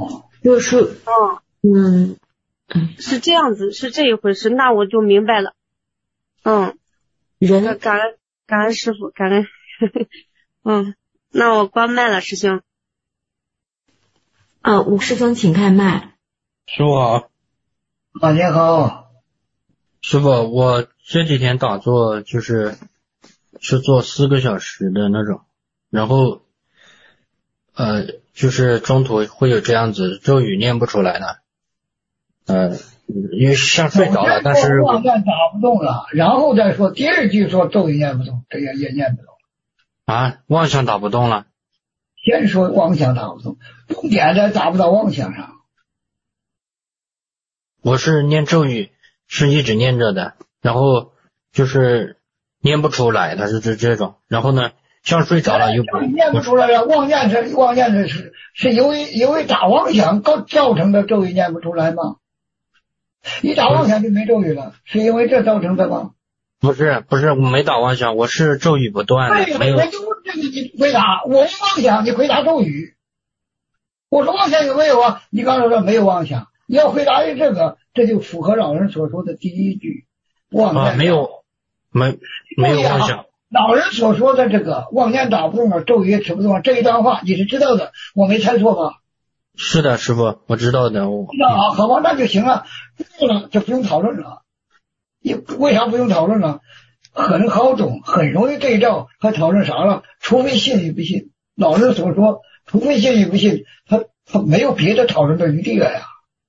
就是哦， 嗯， 是这样子，是这一回事，那我就明白了。嗯， 人感恩感恩师傅，感恩。嗯，那我关麦了，师兄。 啊，吴师兄请开麦。 师傅好。 啊，你好。 师傅，我这几天打坐就是是做四个小时的那种，然后呃就是中途会有这样子咒语念不出来的，呃因为像睡着了，但是妄念打不动了，然后再说第二句说咒语念不动，这也也念不动啊，妄想打不动了。 先说妄想打不动，重点的打不到妄想上。 我是念咒语是一直念着的，然后就是念不出来，它是这这种，然后呢像睡着了又不念不出来了，妄念是妄念的是是由于由于打妄想造造成的咒语念不出来吗？一打妄想就没咒语了，是因为这造成的吗？ 不是不是，我没打妄想，我是咒语不断的，没有。 我就问这个你回答，我没妄想，你回答咒语。我说妄想有没有啊？你刚才说没有妄想，你要回答于这个，这就符合老人所说的第一句妄念、 啊、没有没没有妄想。 老人所说的这个妄念打不动了，咒语也持不动了，这一段话你是知道的，我没猜错吧？ 是的，师傅，我知道的。我知道啊，好吧，那就行了，知道了就不用讨论了。你为啥不用讨论呢？很好懂，很容易对照，还讨论啥了？除非信与不信。老人所说，除非信与不信，他他没有别的讨论的余地了呀。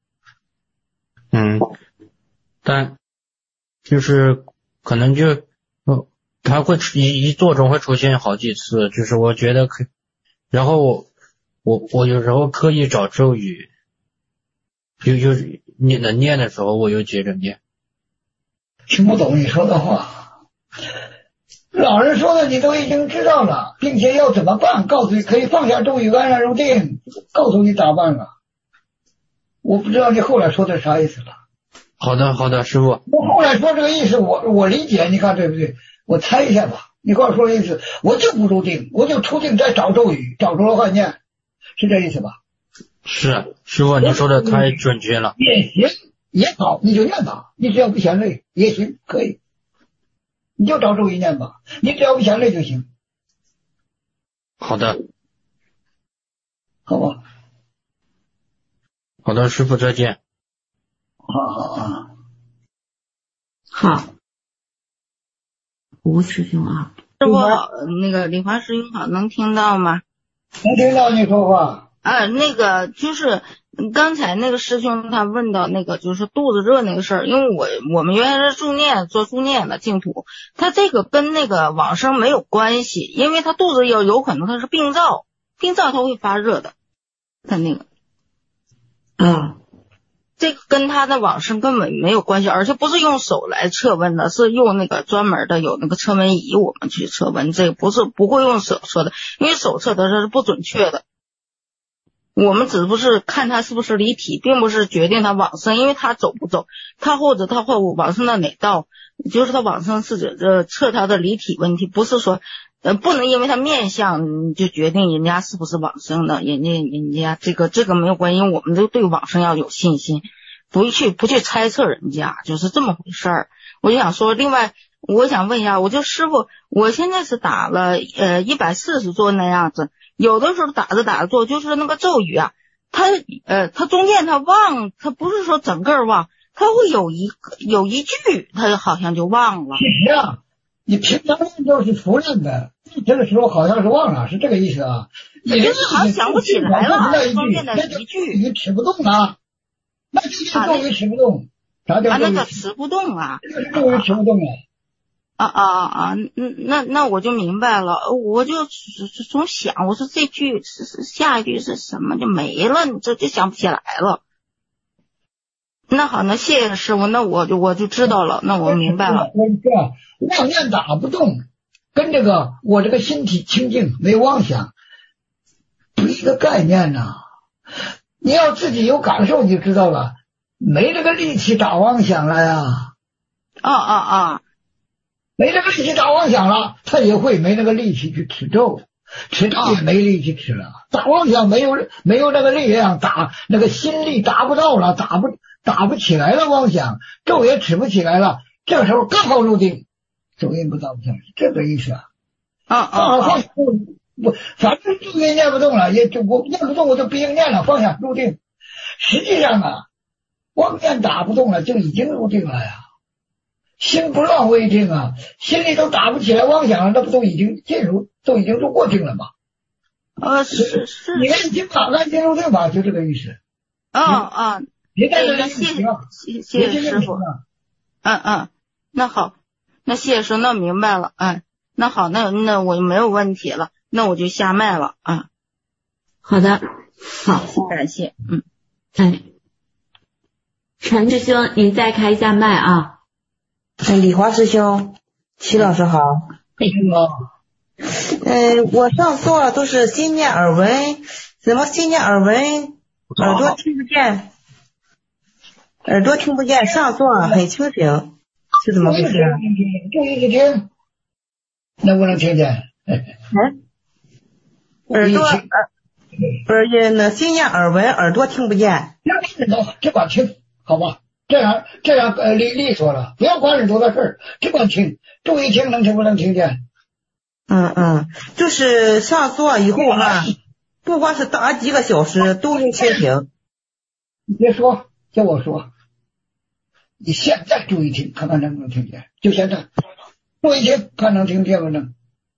嗯，但就是可能就呃，他会一一做中会出现好几次，就是我觉得可，然后我我有时候刻意找咒语，就就念能念的时候我又接着念。 听不懂你说的话，老人说的你都已经知道了，并且要怎么办，告诉你可以放下咒语，安然入定，告诉你咋办了。我不知道你后来说的啥意思了。 好的好的，师傅。 我后来说这个意思，我我理解，你看对不对？我猜一下吧。你跟我说的意思，我就不入定，我就出定再找咒语，找出了幻念，是这意思吧？ 是，师傅您说的太准确了。 也行也好，你就念吧，你只要不嫌累也行，可以，你就找咒语念吧，你只要不嫌累就行。 好的， 好吧。 好的，师傅再见。 好好好。 好，吴师兄啊， 师傅好，那个李华师兄好，能听到吗？ 能听到你说话。 啊，那个就是刚才那个师兄他问到那个就是肚子热那个事儿，因为我我们原来是助念做助念的净土，他这个跟那个往生没有关系，因为他肚子有有可能他是病灶，病灶他会发热的，他那个， 嗯， 这个跟他的往生根本没有关系，而且不是用手来测温的，是用那个专门的有那个测温仪我们去测温，这个不是不会用手测的，因为手测的是不准确的。我们只不是看他是不是离体，并不是决定他往生，因为他走不走，他或者他会往生到哪道，就是他往生是呃测他的离体问题，不是说呃不能因为他面相就决定人家是不是往生的，人家人家这个这个没有关系，因为我们都对往生要有信心，不去不去猜测人家，就是这么回事儿。我就想说，另外我想问一下，我就师傅，我现在是打了呃一百四十座那样子。有的时候打着打着做，就是那个咒语啊，它呃，它中间它忘，它不是说整个忘，它会有一有一句，它好像就忘了。 是啊，你平常都是熟练的，这个时候好像是忘了，是这个意思啊？ 也就是好像想不起来了，中间的一句你持不动了，那就是咒语持不动，啥叫啊？那个持不动啊？ 这个咒语持不动啊？ 啊啊啊啊！那那我就明白了，我就总想，我说这句是是下一句是什么就没了，你这就想不起来了。那好，那谢谢师傅，那我就我就知道了，那我明白了。 我这妄念打不动，跟这个我这个心体清净没妄想，不是一个概念呐、啊。你要自己有感受，你就知道了，没这个力气打妄想了呀。 啊啊啊！ 没这个力气打妄想了，他也会没那个力气去持咒， 吃它也没力气吃了，打妄想没有没有那个力量打，那个心力达不到了，打不打不起来了，妄想咒也持不起来了，这时候更好入定，咒音不到不是这个意思啊。 啊啊啊！ 不，反正咒音念不动了，也就我念不动，我就不应念了，放下入定。实际上啊，妄念打不动了，就已经入定了呀。心不乱为定啊，心里都打不起来妄想了，那不都已经进入，都已经入过定了吗？ 呃，是是。 你按心法，按心入定法，就这个意思。 啊啊！ 别在这里谢谢谢谢师傅。嗯嗯，那好，那谢谢师，那明白了。哎，那好，那那我就没有问题了，那我就下麦了啊。 好的，好， 感谢。嗯， 哎，陈师兄，您再开一下麦啊。 哎，李华师兄，齐老师好。 你好。 呃，我上座了都是心念耳闻，怎么心念耳闻，耳朵听不见，耳朵听不见，上座很清醒，是怎么回事？ 注意去听，能不能听见？ 嗯，耳朵耳耳也呢，心念耳闻，耳朵听不见。 这管听，好吧？这样这样呃利利索了，不要管耳朵的事儿，只管听，注意听，能听不能听见？ 嗯嗯，就是上座以后哈，不管是打几个小时都能清醒。 你别说，叫我说，你现在注意听，看看能不能听见？就现在，注意听，看能听见不能？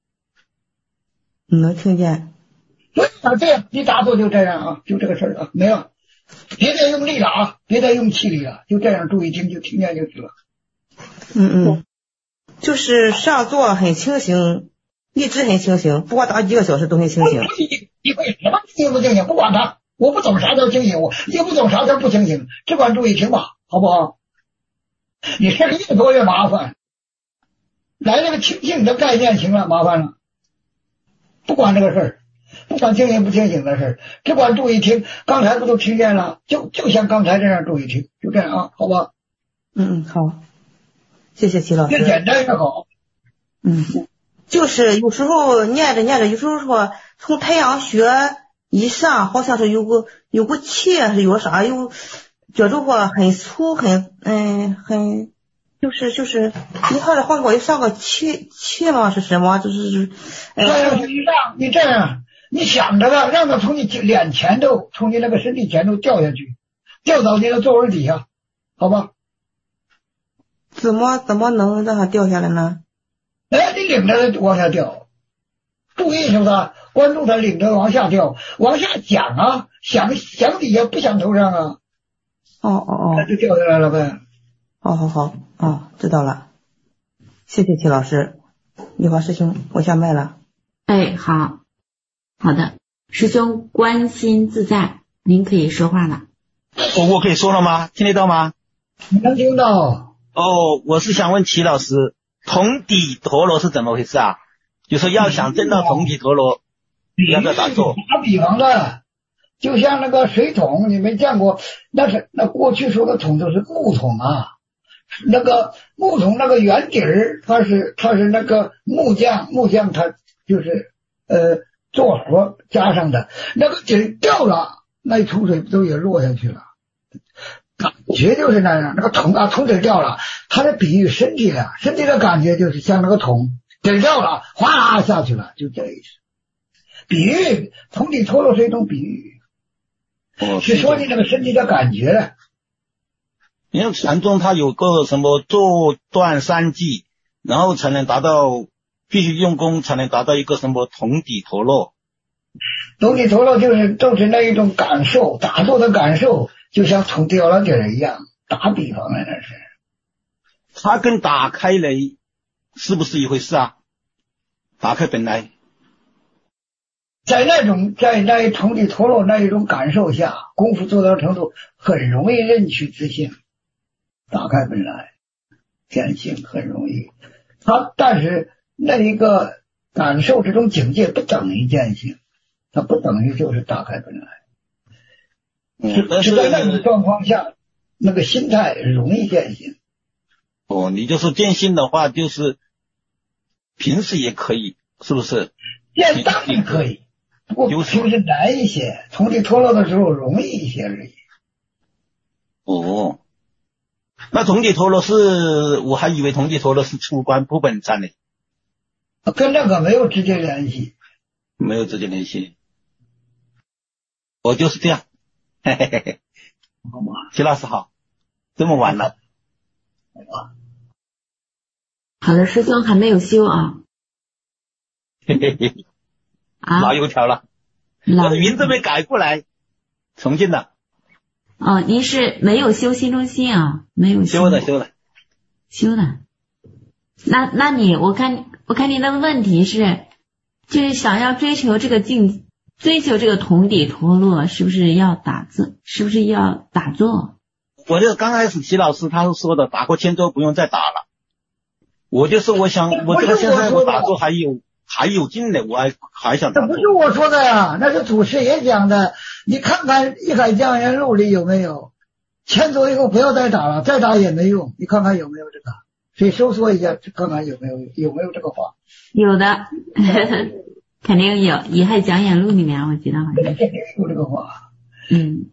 能听见。 对啊，这样你打坐就这样啊，就这个事儿啊，没有。别再用力了啊！别再用气力了，就这样注意听，就听见就行了。 嗯嗯，就是上座很清醒，一直很清醒，不管打几个小时都很清醒。 你会什么清不清醒？不管他，我不懂啥叫清醒，我也不懂啥叫不清醒，只管注意听吧，好不好？你事越多越麻烦，来这个清醒的概念行了，麻烦了。不管这个事儿。不管清醒不清醒的事，只管注意听。刚才不都听见了？就就像刚才这样注意听，就这样啊，好吧？ 嗯嗯，好，谢谢齐老师。 越简单越好。 嗯，就是有时候念着念着，有时候说从太阳穴以上，好像是有个有个气，是有啥，有觉着话很粗，很嗯很，就是就是一下子好像我又上个气气吗？是什么？就是太阳穴以上，你这样。你想着了，让它从你脸前头，从你那个身体前头掉下去，掉到你的座位底下，好吧？ 怎么怎么能让它掉下来呢？ 哎，你领着它往下掉，注意是不是？关注它领着往下掉，往下想啊，想想底下不想头上啊。 哦哦哦， 那就掉下来了呗。 好好好，哦，知道了，谢谢齐老师，李华师兄，我下麦了。 哎，好。好的，师兄观心自在，您可以说话了。 哦，我可以说了吗？听得到吗？ 能听到。 哦，我是想问齐老师，同底陀螺是怎么回事啊？就说要想证到同底陀螺，要不要打坐？ 打比方的，就像那个水桶，你没见过？那是那过去说的桶都是木桶啊，那个木桶那个圆底儿，它是它是那个木匠木匠他就是呃。做活加上的那个底掉了，那一桶水都也落下去了，感觉就是那样。那个桶啊，桶底掉了，它的比喻身体的，身体的感觉就是像那个桶底掉了，哗啦下去了，就这意思。比喻同底陀螺是一种比喻， 哦、 是说你那个身体的感觉。 因为禅宗它有个什么做断三际，然后才能达到。必须用功才能达到一个什么同底陀螺？ 同底陀螺就是就是那一种感受，打坐的感受，就像桶掉了底儿一样。打比方了，那是。 它跟打开雷是不是一回事啊？打开本来， 在那种在那同底陀螺那一种感受下，功夫做到程度，很容易认取自性，打开本来，见性很容易。它但是。那一个感受这种境界不等于见性，它不等于就是打开本来。 嗯， 是在那种状况下，那个心态容易见性。 哦，你就是见性的话，就是平时也可以，是不是？ 练当然可以，不过就是难一些，从地脱落的时候容易一些而已。 哦，那同体陀罗是，我还以为同体陀罗是出关不本站呢， 跟这个没有直接联系， 没有直接联系。我就是这样，嘿嘿嘿嘿。 好吗？ 徐老师好，这么晚了。 好的，师兄还没有修啊。 嘿嘿嘿。 啊。 老油条了，我的名字没改过来，重庆的。 哦，您是没有修心中心啊？没有修。 修的，修的。 修的。那那你我看我看您的问题是，就是想要追求这个境。追求这个同底陀螺，是不是要打坐？是不是要打坐？ 我就刚开始齐老师他是说的，打过千咒不用再打了。我就是我想，我这个现在我打坐还有还有劲呢，我还还想打坐。 这不是我说的呀，那是祖师爷讲的。你看看《一海江源录》里有没有？千咒以后不要再打了，再打也没用。你看看有没有这个？谁搜索一下，看看有没有有没有这个话？ 有的。肯定有，《乙亥讲演录》里面我记得好像是有这个话。 嗯，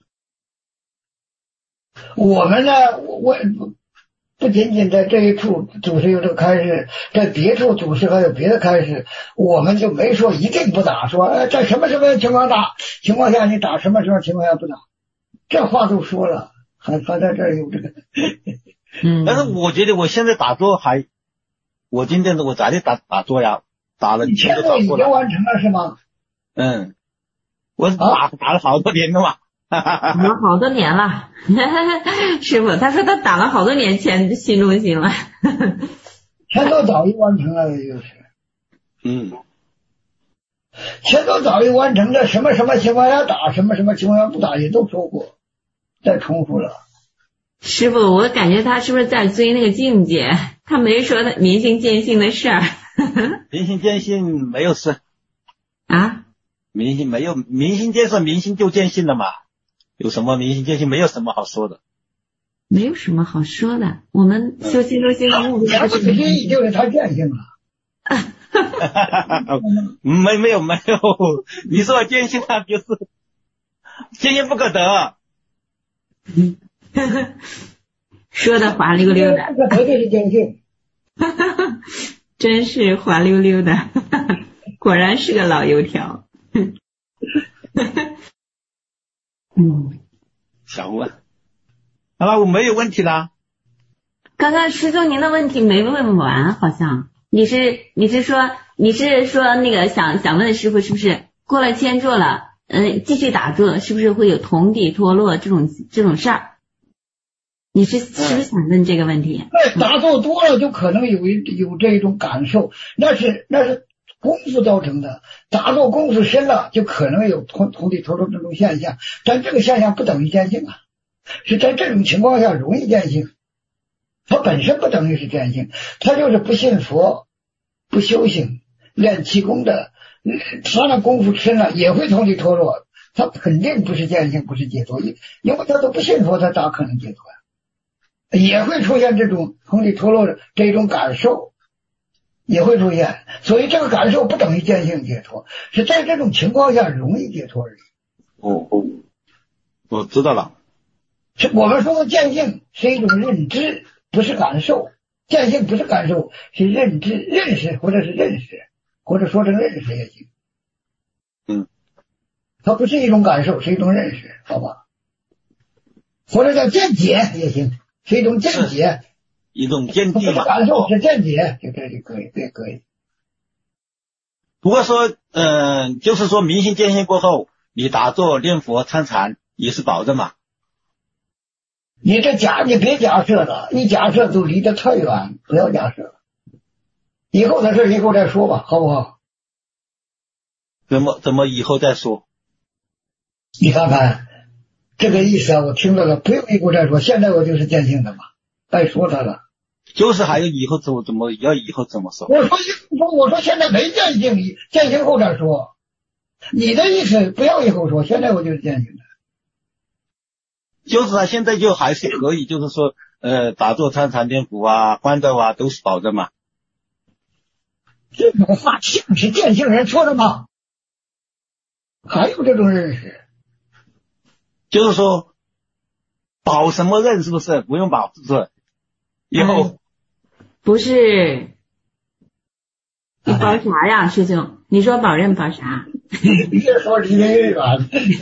我们呢，我不仅仅在这一处祖师有这个开示，在别处祖师还有别的开示，我们就没说一定不打，说呃在什么什么情况打情况下你打，什么什么情况下不打，这话都说了，还还在这儿有这个。 嗯， 但是我觉得我现在打坐还，我今天我早点打打坐呀。打了， 千咒已经完成了是吗？ 嗯，我打、啊、打了好多年了嘛， 打了好多年了。师傅他说他打了好多年前心中心了。 千咒早已完成了，就是。 嗯， 千咒早已完成了，什么什么情况下打，什么什么情况下不打，也都说过，再重复了。 师傅，我感觉他是不是在追那个境界？他没说他明心见性的事儿。 明心见性没有事啊， 明心没有明心见性，明心就见性了嘛，有什么明心见性？没有什么好说的， 没有什么好说的。我们修心中心的目的是直接就是他见性了。 没没有没有，你说见性啊，就是见性不可得。 说的滑溜溜的， 不可得就是见性。 真是滑溜溜的，果然是个老油条。嗯， 小问，好了，我没有问题了。 刚刚师兄您的问题没问完，好像你是你是说你是说那个想想问师傅是不是过了千咒了，嗯，继续打坐是不是会有同底脱落这种这种事儿？你是是不是想问这个问题？ 对，打坐多了就可能有一有这种感受，那是那是功夫造成的。打坐功夫深了，就可能有同同体脱落这种现象，但这个现象不等于见性啊，是在这种情况下容易见性，它本身不等于是见性，它就是不信佛、不修行、练气功的，他那功夫深了也会同体脱落，他肯定不是见性，不是解脱，因为他都不信佛，他咋可能解脱呀？也会出现这种同体脱落的这种感受，也会出现，所以这个感受不等于见性解脱，是在这种情况下容易解脱而已。 哦哦，我知道了。 是我们说的见性是一种认知，不是感受。见性不是感受，是认知、认识或者是认识，或者说成认识也行。 嗯， 它不是一种感受，是一种认识，好吧？或者叫见解也行。是一种见解， 一种见地嘛。 感受是见解，就这就可以，这可以。 不过说，嗯、呃，就是说明心见性过后，你打坐、念佛、参禅也是保证嘛。 你这假，你别假设了，一假设就离得太远，不要假设了。以后的事以后再说吧，好不好？ 怎么怎么以后再说？ 你看看。这个意思啊，我听到了，不用以后再说，现在我就是见性的嘛，该说他了。 就是还有以后怎么怎么要以后怎么说？ 我说说我说现在没见性，见性后再说。你的意思不要以后说，现在我就是见性的。 就是他现在就还是可以，就是说呃打坐参禅念佛啊、观照啊都是保证嘛。 这种话像是见性人说的吗？还有这种认识？ 就是说保什么任是不是？不用保是不是？以后、 嗯、不是你保啥呀，师兄？你说保任保啥？ 你别说李明玉吧。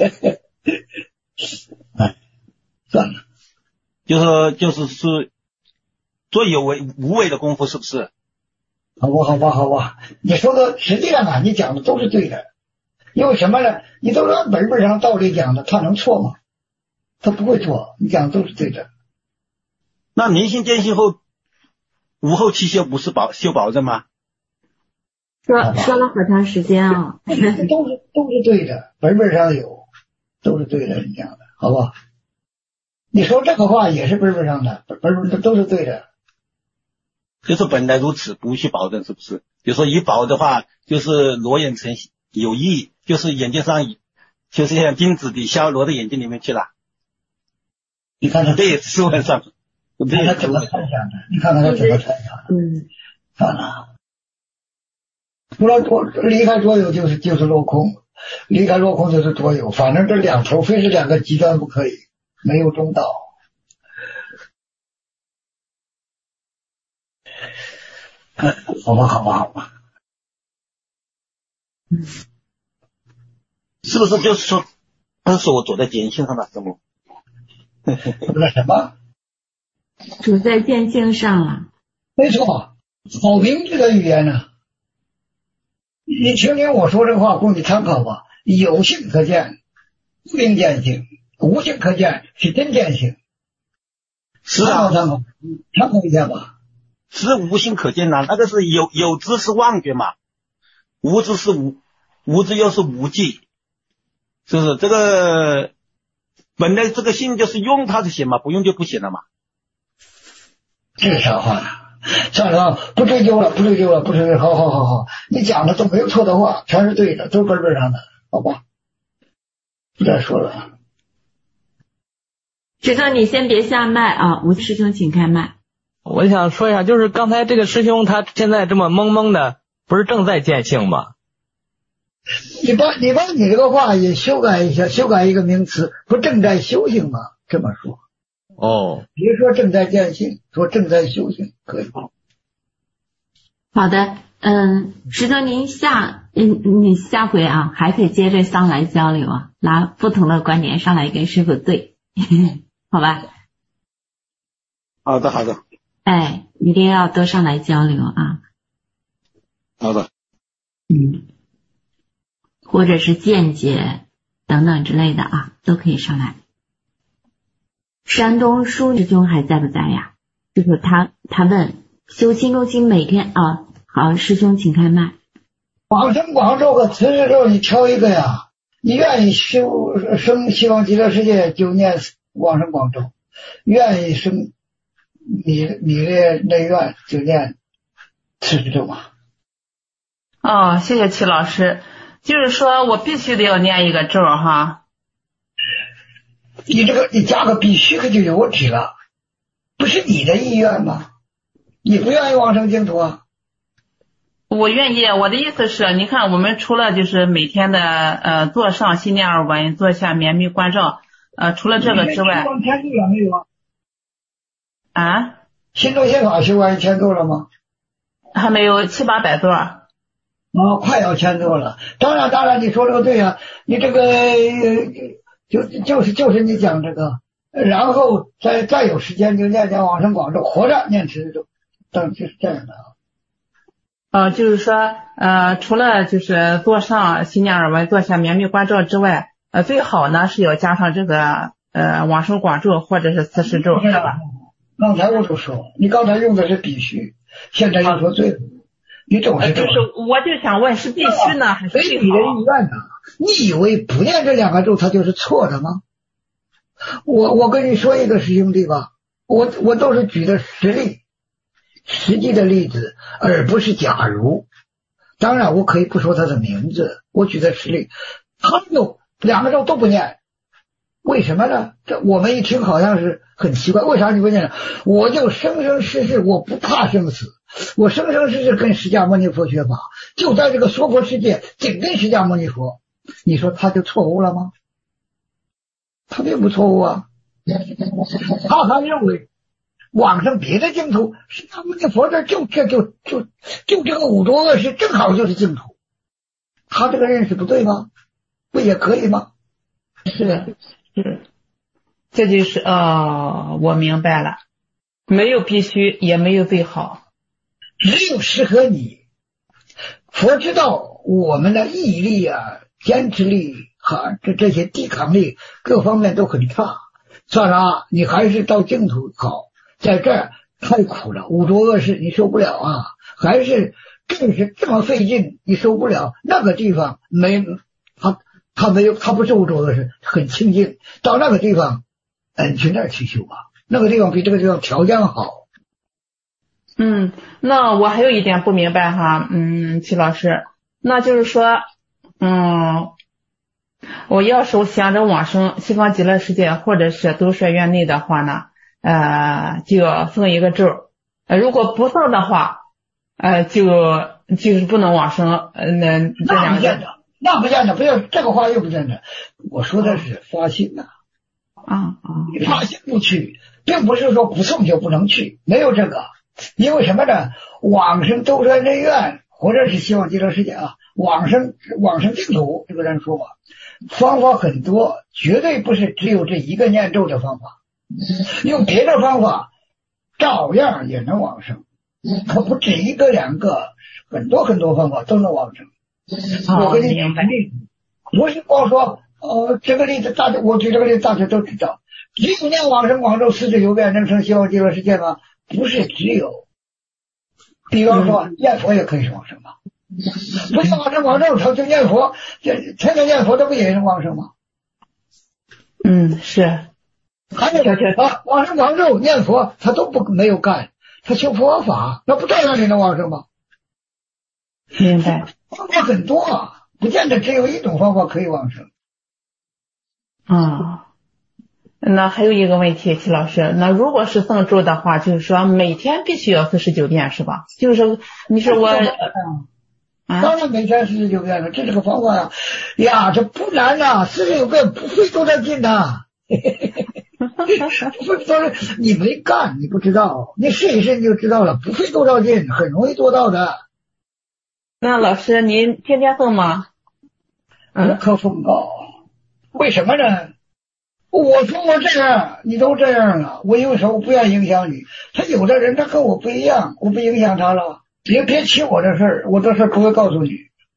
哎，算了， 就是就是是做有为无为的功夫，是不是？ 好吧，好吧，好吧。你说的实际上啊，你讲的都是对的。因为什么呢？你都是按本本上道理讲的，他能错吗？他不会错，你讲的都是对的。 那明心见性后，无后期修不是保修保证吗？ 说说了好长时间啊、哦， 都是都是对的，本本上有，都是对的，你讲的，好吧？你说这个话也是本本上的，本本的都是对的。 就是本来如此，不去保证，是不是？比如说以保的话，就是裸眼成有意，就是眼睛上，就是像金子底消罗的眼睛里面去了。 你看他对书本上， 你看他怎么猜想的？你看他怎么猜想的？ 嗯， 算了。除了多离开多有就是就是落空，离开落空就是多有，反正这两头非是两个极端不可以，没有中道。好吧，好吧，好吧。 嗯， 是不是就是说，他说我走在见性上了，怎么？ 走在什么？ 走在见性上了。 没错，好明智的语言呢。你听听我说这话，供你参考吧。有性可见，不应见性；无性可见，是真见性。 是啊， 参考参考一下吧。 是无性可见呐，那个是有有知是妄觉嘛，无知是无无知又是无记，是不是？这个本来这个性就是用它就行嘛，不用就不行了嘛。 这是啥话呀？算了，不追究了，不追究了，不追究。好好好好，你讲的都没有错的话，全是对的，都是本本上的，好吧？不再说了。 师兄，你先别下麦啊，吴师兄请开麦。 我想说一下，就是刚才这个师兄他现在这么懵懵的，不是正在见性吗？ 你把你把你这个话也修改一下，修改一个名词，不正在修行吗？这么说。 哦。 别说正在见性，说正在修行可以。 好的，嗯，师兄您下嗯你下回啊还可以接着上来交流啊，拿不同的观点上来跟师傅对，好吧？ 好的，好的。 哎，一定要多上来交流啊！ 好的， 嗯，或者是见解等等之类的啊，都可以上来。山东舒师兄还在不在呀？就是他，他问修心中心每天啊，好，师兄请开麦。 往生广州和慈氏咒你挑一个呀，你愿意修生西方极乐世界就念往生广州，愿意生。你你的内院就念慈氏咒嘛？ 哦，谢谢齐老师。就是说我必须得要念一个咒哈。 你这个你加个必须可就有问题了，不是你的意愿吗？你不愿意往生净土啊？ 我愿意，我的意思是，你看我们除了就是每天的呃坐上心念而闻，坐下绵密关照，呃除了这个之外。 没有啊？ 啊， 心中心法修完签够了吗？ 还没有，七八百座。 啊，快要签够了。当然，当然，你说这个对啊，你这个就就是就是你讲这个，然后再再有时间就念念往生广州，活着念慈氏咒，当就是这样的啊。 呃，就是说，呃，除了就是坐上心念耳闻，坐下绵密关照之外，呃，最好呢是要加上这个呃往生广咒或者是慈氏咒，是吧？ 刚才我就说，你刚才用的是必须，现在又说最后，你总是、呃、 就是我就想问，是必须呢，还是最好？ 你的意愿呢？你以为不念这两个咒，它就是错的吗？我我跟你说一个师兄弟吧，我我都是举的实例，实际的例子，而不是假如。当然，我可以不说他的名字，我举的实例，他就两个咒都不念。为什么呢？这我们一听好像是很奇怪，为啥你不念？我就生生世世我不怕生死， 我生生世世跟释迦牟尼佛学法，就在这个娑婆世界紧跟释迦牟尼佛，你说他就错误了吗？他并不错误啊，他还认为网上别的净土，释迦牟尼佛这就这就就就这个五浊恶世正好就是净土，他这个认识不对吗？不也可以吗？ 是是，这就是哦，我明白了，没有必须，也没有最好， 只有适合你。佛知道我们的毅力啊、坚持力和这这些抵抗力各方面都很差，算了，你还是到净土好，在这儿太苦了，五浊恶世你受不了啊，还是正是这么费劲你受不了。那个地方没他他没有他不是五浊恶世，很清净，到那个地方嗯去那儿去修吧，那个地方比这个地方条件好。 嗯，那我还有一点不明白哈，嗯，齐老师，那就是说，嗯，我要是想着往生西方极乐世界或者是都摄院内的话呢，呃，就要诵一个咒，呃，如果不诵的话，呃，就就是不能往生，呃，那这两个， 那不见得，不要这个话又不见得，我说的是发心呐， 啊啊， 你发心不去，并不是说不诵就不能去，没有这个。因为什么呢？往生都摄内院或者是西方极乐世界啊，往生往生净土，这个人说法方法很多，绝对不是只有这一个念咒的方法，用别的方法照样也能往生，可不止一个两个，很多很多方法都能往生。我给你举个例子，不是光说呃这个例子大家，我举这个例子大家都知道，只有念往生广咒四十九遍能成西方极乐世界吗？不是只有，比方说念佛也可以往生吗？不是往生往生，他就念佛，这天天念佛，这不也是往生吗？ 嗯，是。 还有啊，往生往咒念佛，他都不没有干，他修佛法，那不照样也能往生吗？ 明白。 方法很多啊，不见得只有一种方法可以往生。 啊。那还有一个问题，齐老师，那如果是诵咒的话，就是说每天必须要四十九遍是吧？就是说你说我， 啊、当然每天四十九遍了，这是个方法呀。呀，这不难呐，四十九遍不费多大劲呐。不费多少，你没干，你不知道，你试一试你就知道了，不费多少劲，很容易做到的。 那老师您天天诵吗？ 无可奉告。为什么呢？我说我这样，你都这样了，我有时候不愿影响你。他有的人他跟我不一样，我不影响他了。别别提我这事儿，我这事儿不会告诉你。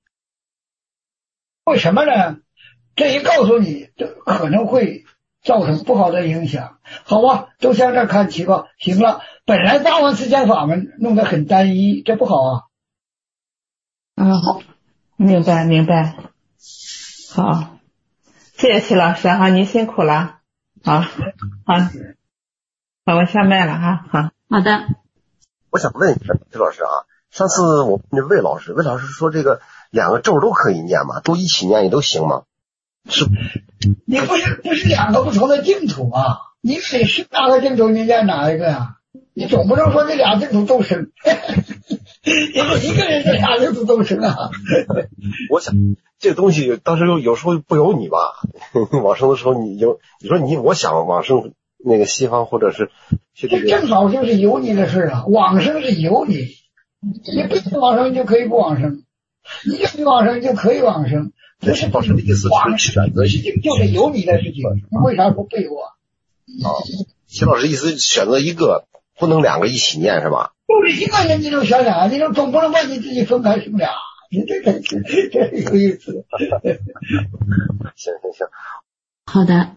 为什么呢？这一告诉你，这可能会造成不好的影响。好吧，都向这看齐吧。行了，本来大王思想法门弄得很单一，这不好啊。 嗯，好，明白明白。好。谢谢齐老师哈，您辛苦了，好，好，好，我下麦了哈，好， 好的。 我想问一下齐老师啊，上次我那魏老师，魏老师说这个两个咒都可以念吗？都一起念也都行吗？是？ 你不是不是两个不同的净土吗？你得是哪个净土你念哪一个呀？你总不能说这俩净土都生，因为一个人这俩净土都生啊。 我想。这个东西当时有时候不由你吧，往生的时候你有你说你我想往生那个西方或者是去这个， 正好就是由你的事啊，往生是由你，你不想往生就可以不往生，你愿意往生就可以往生，不是不是的意思， 往生的事情就是由你的事情，你为啥不背我？ 啊，齐老师意思选择一个，不能两个一起念是吧？ 就是一个人你能选俩，你总不能把你自己分开生俩。你这个这有意思。 行行行， 好的，